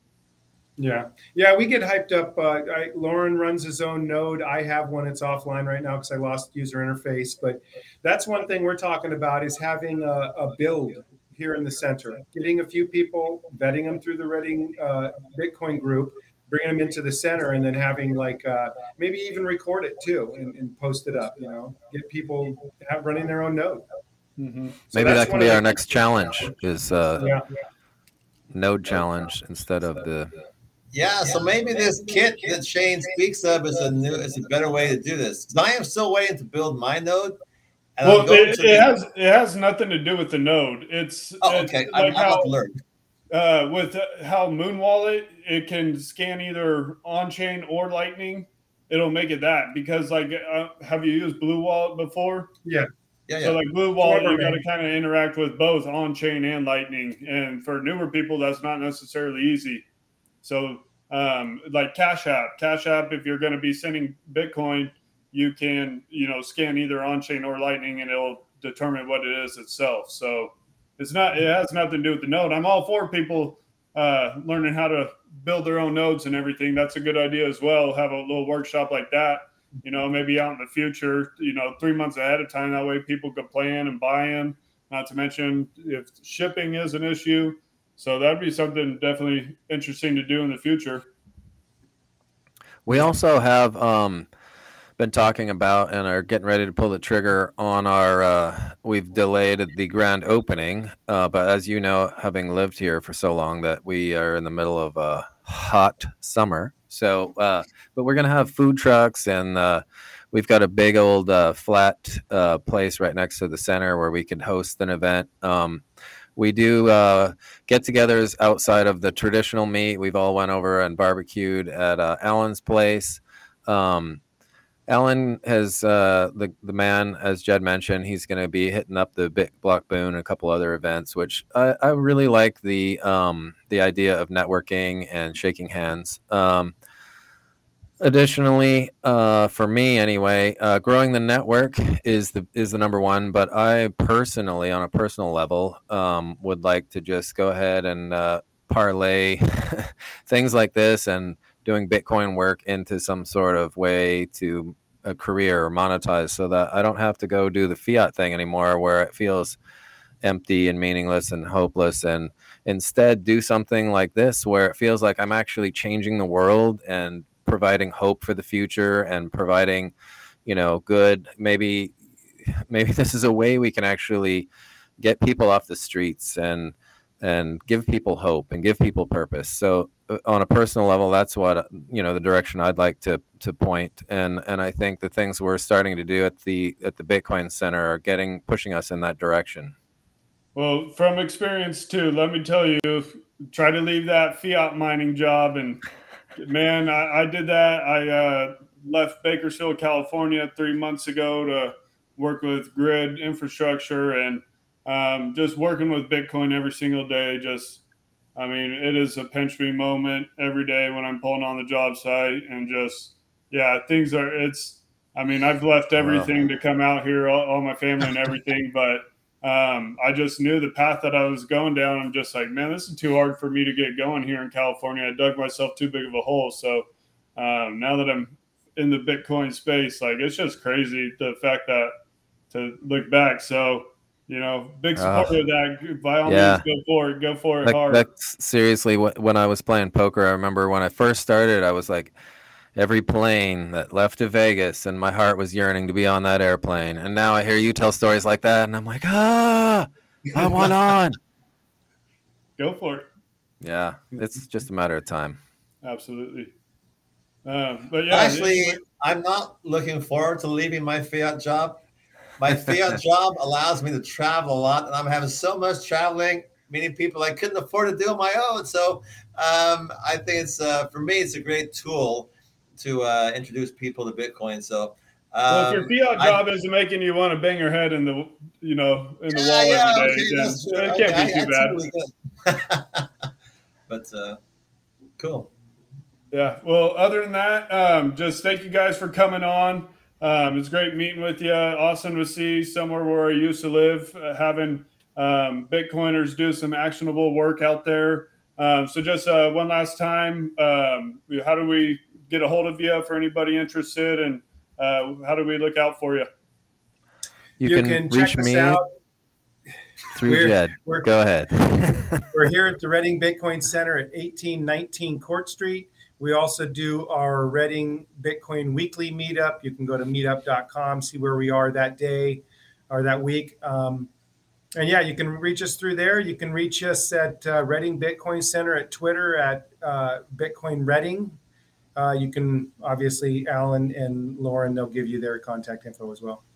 Yeah. Yeah, we get hyped up. Uh, I, Lauren runs his own node. I have one. It's offline right now because I lost user interface. But that's one thing we're talking about is having a, a build here in the center, getting a few people, vetting them through the Reading uh, Bitcoin group, bringing them into the center, and then having like uh, maybe even record it too and, and post it up, you know, get people have running their own node. Mm-hmm. So maybe that can be our next challenge is uh, yeah. node challenge instead of the. Yeah, so maybe this kit that Shane speaks of is a new, is a better way to do this. Because I am still waiting to build my node. And well, it, it has it has nothing to do with the node. It's oh, okay. It's like I'm, how, I'm to learn. Uh, with how Moon Wallet, it can scan either on chain or Lightning. It'll make it that because like, uh, have you used Blue Wallet before? Yeah. Yeah, so yeah. like Blue Wallet, you got to kind of interact with both on chain and Lightning, and for newer people, that's not necessarily easy. So, um, like Cash App, Cash App, if you're going to be sending Bitcoin, you can you know scan either on chain or Lightning, and it'll determine what it is itself. So, it's not it has nothing to do with the node. I'm all for people uh, learning how to build their own nodes and everything. That's a good idea as well. Have a little workshop like that. You know, maybe out in the future, you know, three months ahead of time. That way people can plan and buy them. Not to mention if shipping is an issue. So that'd be something definitely interesting to do in the future. We also have um, been talking about and are getting ready to pull the trigger on our, uh, we've delayed the grand opening. Uh, but as you know, having lived here for so long that we are in the middle of a hot summer. So, uh, but we're going to have food trucks and uh, we've got a big old uh, flat uh, place right next to the center where we can host an event. Um, we do uh, get-togethers outside of the traditional meet. We've all went over and barbecued at uh, Alan's place. Um, Alan has uh, the the man, as Jed mentioned, he's going to be hitting up the Bit Block Boon and a couple other events, which I, I really like the um, the idea of networking and shaking hands. Um, additionally, uh, for me anyway, uh, growing the network is the is the number one. But I personally, on a personal level, um, would like to just go ahead and uh, parlay things like this and doing Bitcoin work into some sort of way to a career or monetize so that I don't have to go do the fiat thing anymore where it feels empty and meaningless and hopeless, and instead do something like this where it feels like I'm actually changing the world and providing hope for the future and providing, you know, good, maybe, maybe this is a way we can actually get people off the streets and and give people hope and give people purpose. So uh, on a personal level, that's what, you know, the direction I'd like to to point. And and I think the things we're starting to do at the at the Bitcoin Center are getting pushing us in that direction. Well, from experience too, let me tell you, try to leave that fiat mining job. And man, I, I did that. I uh, left Bakersfield, California three months ago to work with Grid Infrastructure and Um, just working with Bitcoin every single day. Just, I mean, it is a pinch me moment every day when I'm pulling on the job site and just, yeah, things are, it's, I mean, I've left everything wow. to come out here, all, all my family and everything, but um, I just knew the path that I was going down. I'm just like, man, this is too hard for me to get going here in California. I dug myself too big of a hole. So Um, now that I'm in the Bitcoin space, like it's just crazy the fact that to look back. So, you know, big supporter Uh, of that. By all yeah. means, go for it. Go for it Like, hard. that's seriously what when I was playing poker. I remember when I first started, I was like, every plane that left to Vegas, and my heart was yearning to be on that airplane. And now I hear you tell stories like that, and I'm like, ah, I want on. Go for it. Yeah, it's just a matter of time. Absolutely. Um, but yeah, Actually, it- I'm not looking forward to leaving my fiat job. My fiat job allows me to travel a lot, and I'm having so much traveling, meeting people I couldn't afford to do on my own. So um, I think it's uh, for me, it's a great tool to uh, introduce people to Bitcoin. So well, if your um, fiat I- job isn't making you want to bang your head in the, you know, in the Yeah, wall yeah, every day, okay, then that's true. it Okay, can't be I- too that's bad. really good. But uh, cool. Yeah. Well, other than that, um, just thank you guys for coming on. Um, it's great meeting with you. Awesome to see somewhere where I used to live, uh, having um, Bitcoiners do some actionable work out there. Um, so, just uh, one last time, um, how do we get a hold of you for anybody interested, and uh, how do we look out for you? You, You can, can reach check us me out. through We're- Jed. we're- Go ahead. We're here at the Reading Bitcoin Center at eighteen nineteen Court Street. We also do our Reading Bitcoin weekly meetup. You can go to meetup dot com, see where we are that day or that week. Um, and yeah, you can reach us through there. You can reach us at uh, Reading Bitcoin Center at Twitter at uh, Bitcoin Reading. Uh, you can obviously, Alan and Lauren, they'll give you their contact info as well.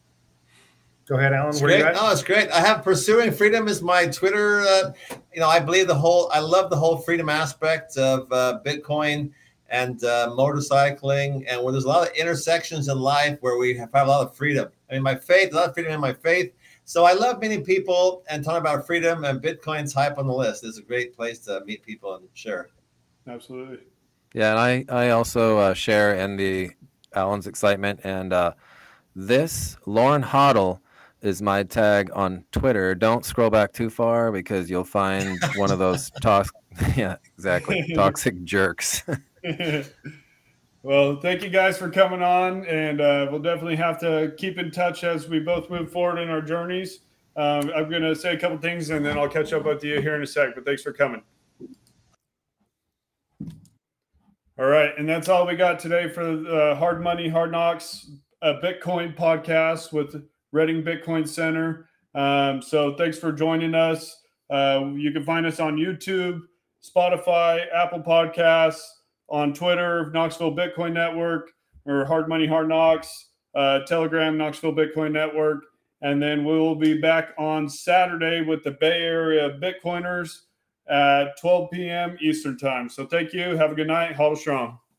Go ahead, Alan. It's Where are great. you at? No, it's great. I have Pursuing Freedom is my Twitter. Uh, you know, I believe the whole, I love the whole freedom aspect of uh, Bitcoin and uh, motorcycling. And where there's a lot of intersections in life where we have, have a lot of freedom. I mean, my faith, a lot of freedom in my faith. So I love meeting people and talking about freedom, and Bitcoin's high up on the list. It's a great place to meet people and share. Absolutely. Yeah, and I, I also uh, share in the Alan's excitement. And uh, this, Lauren Hoddle, is my tag on Twitter. Don't scroll back too far because you'll find one of those toxic, yeah, exactly, toxic jerks. Well, thank you guys for coming on, and uh, we'll definitely have to keep in touch as we both move forward in our journeys. Um, I'm going to say a couple things, and then I'll catch up with you here in a sec, but thanks for coming. All right, and that's all we got today for the uh, Hard Money, Hard Knocks uh, Bitcoin podcast with Reading Bitcoin Center. Um, so thanks for joining us. Uh, you can find us on YouTube, Spotify, Apple Podcasts, on Twitter, Knoxville Bitcoin Network, or Hard Money, Hard Knocks, uh, Telegram, Knoxville Bitcoin Network. And then we will be back on Saturday with the Bay Area Bitcoiners at twelve p.m. Eastern Time. So thank you. Have a good night. Hold strong.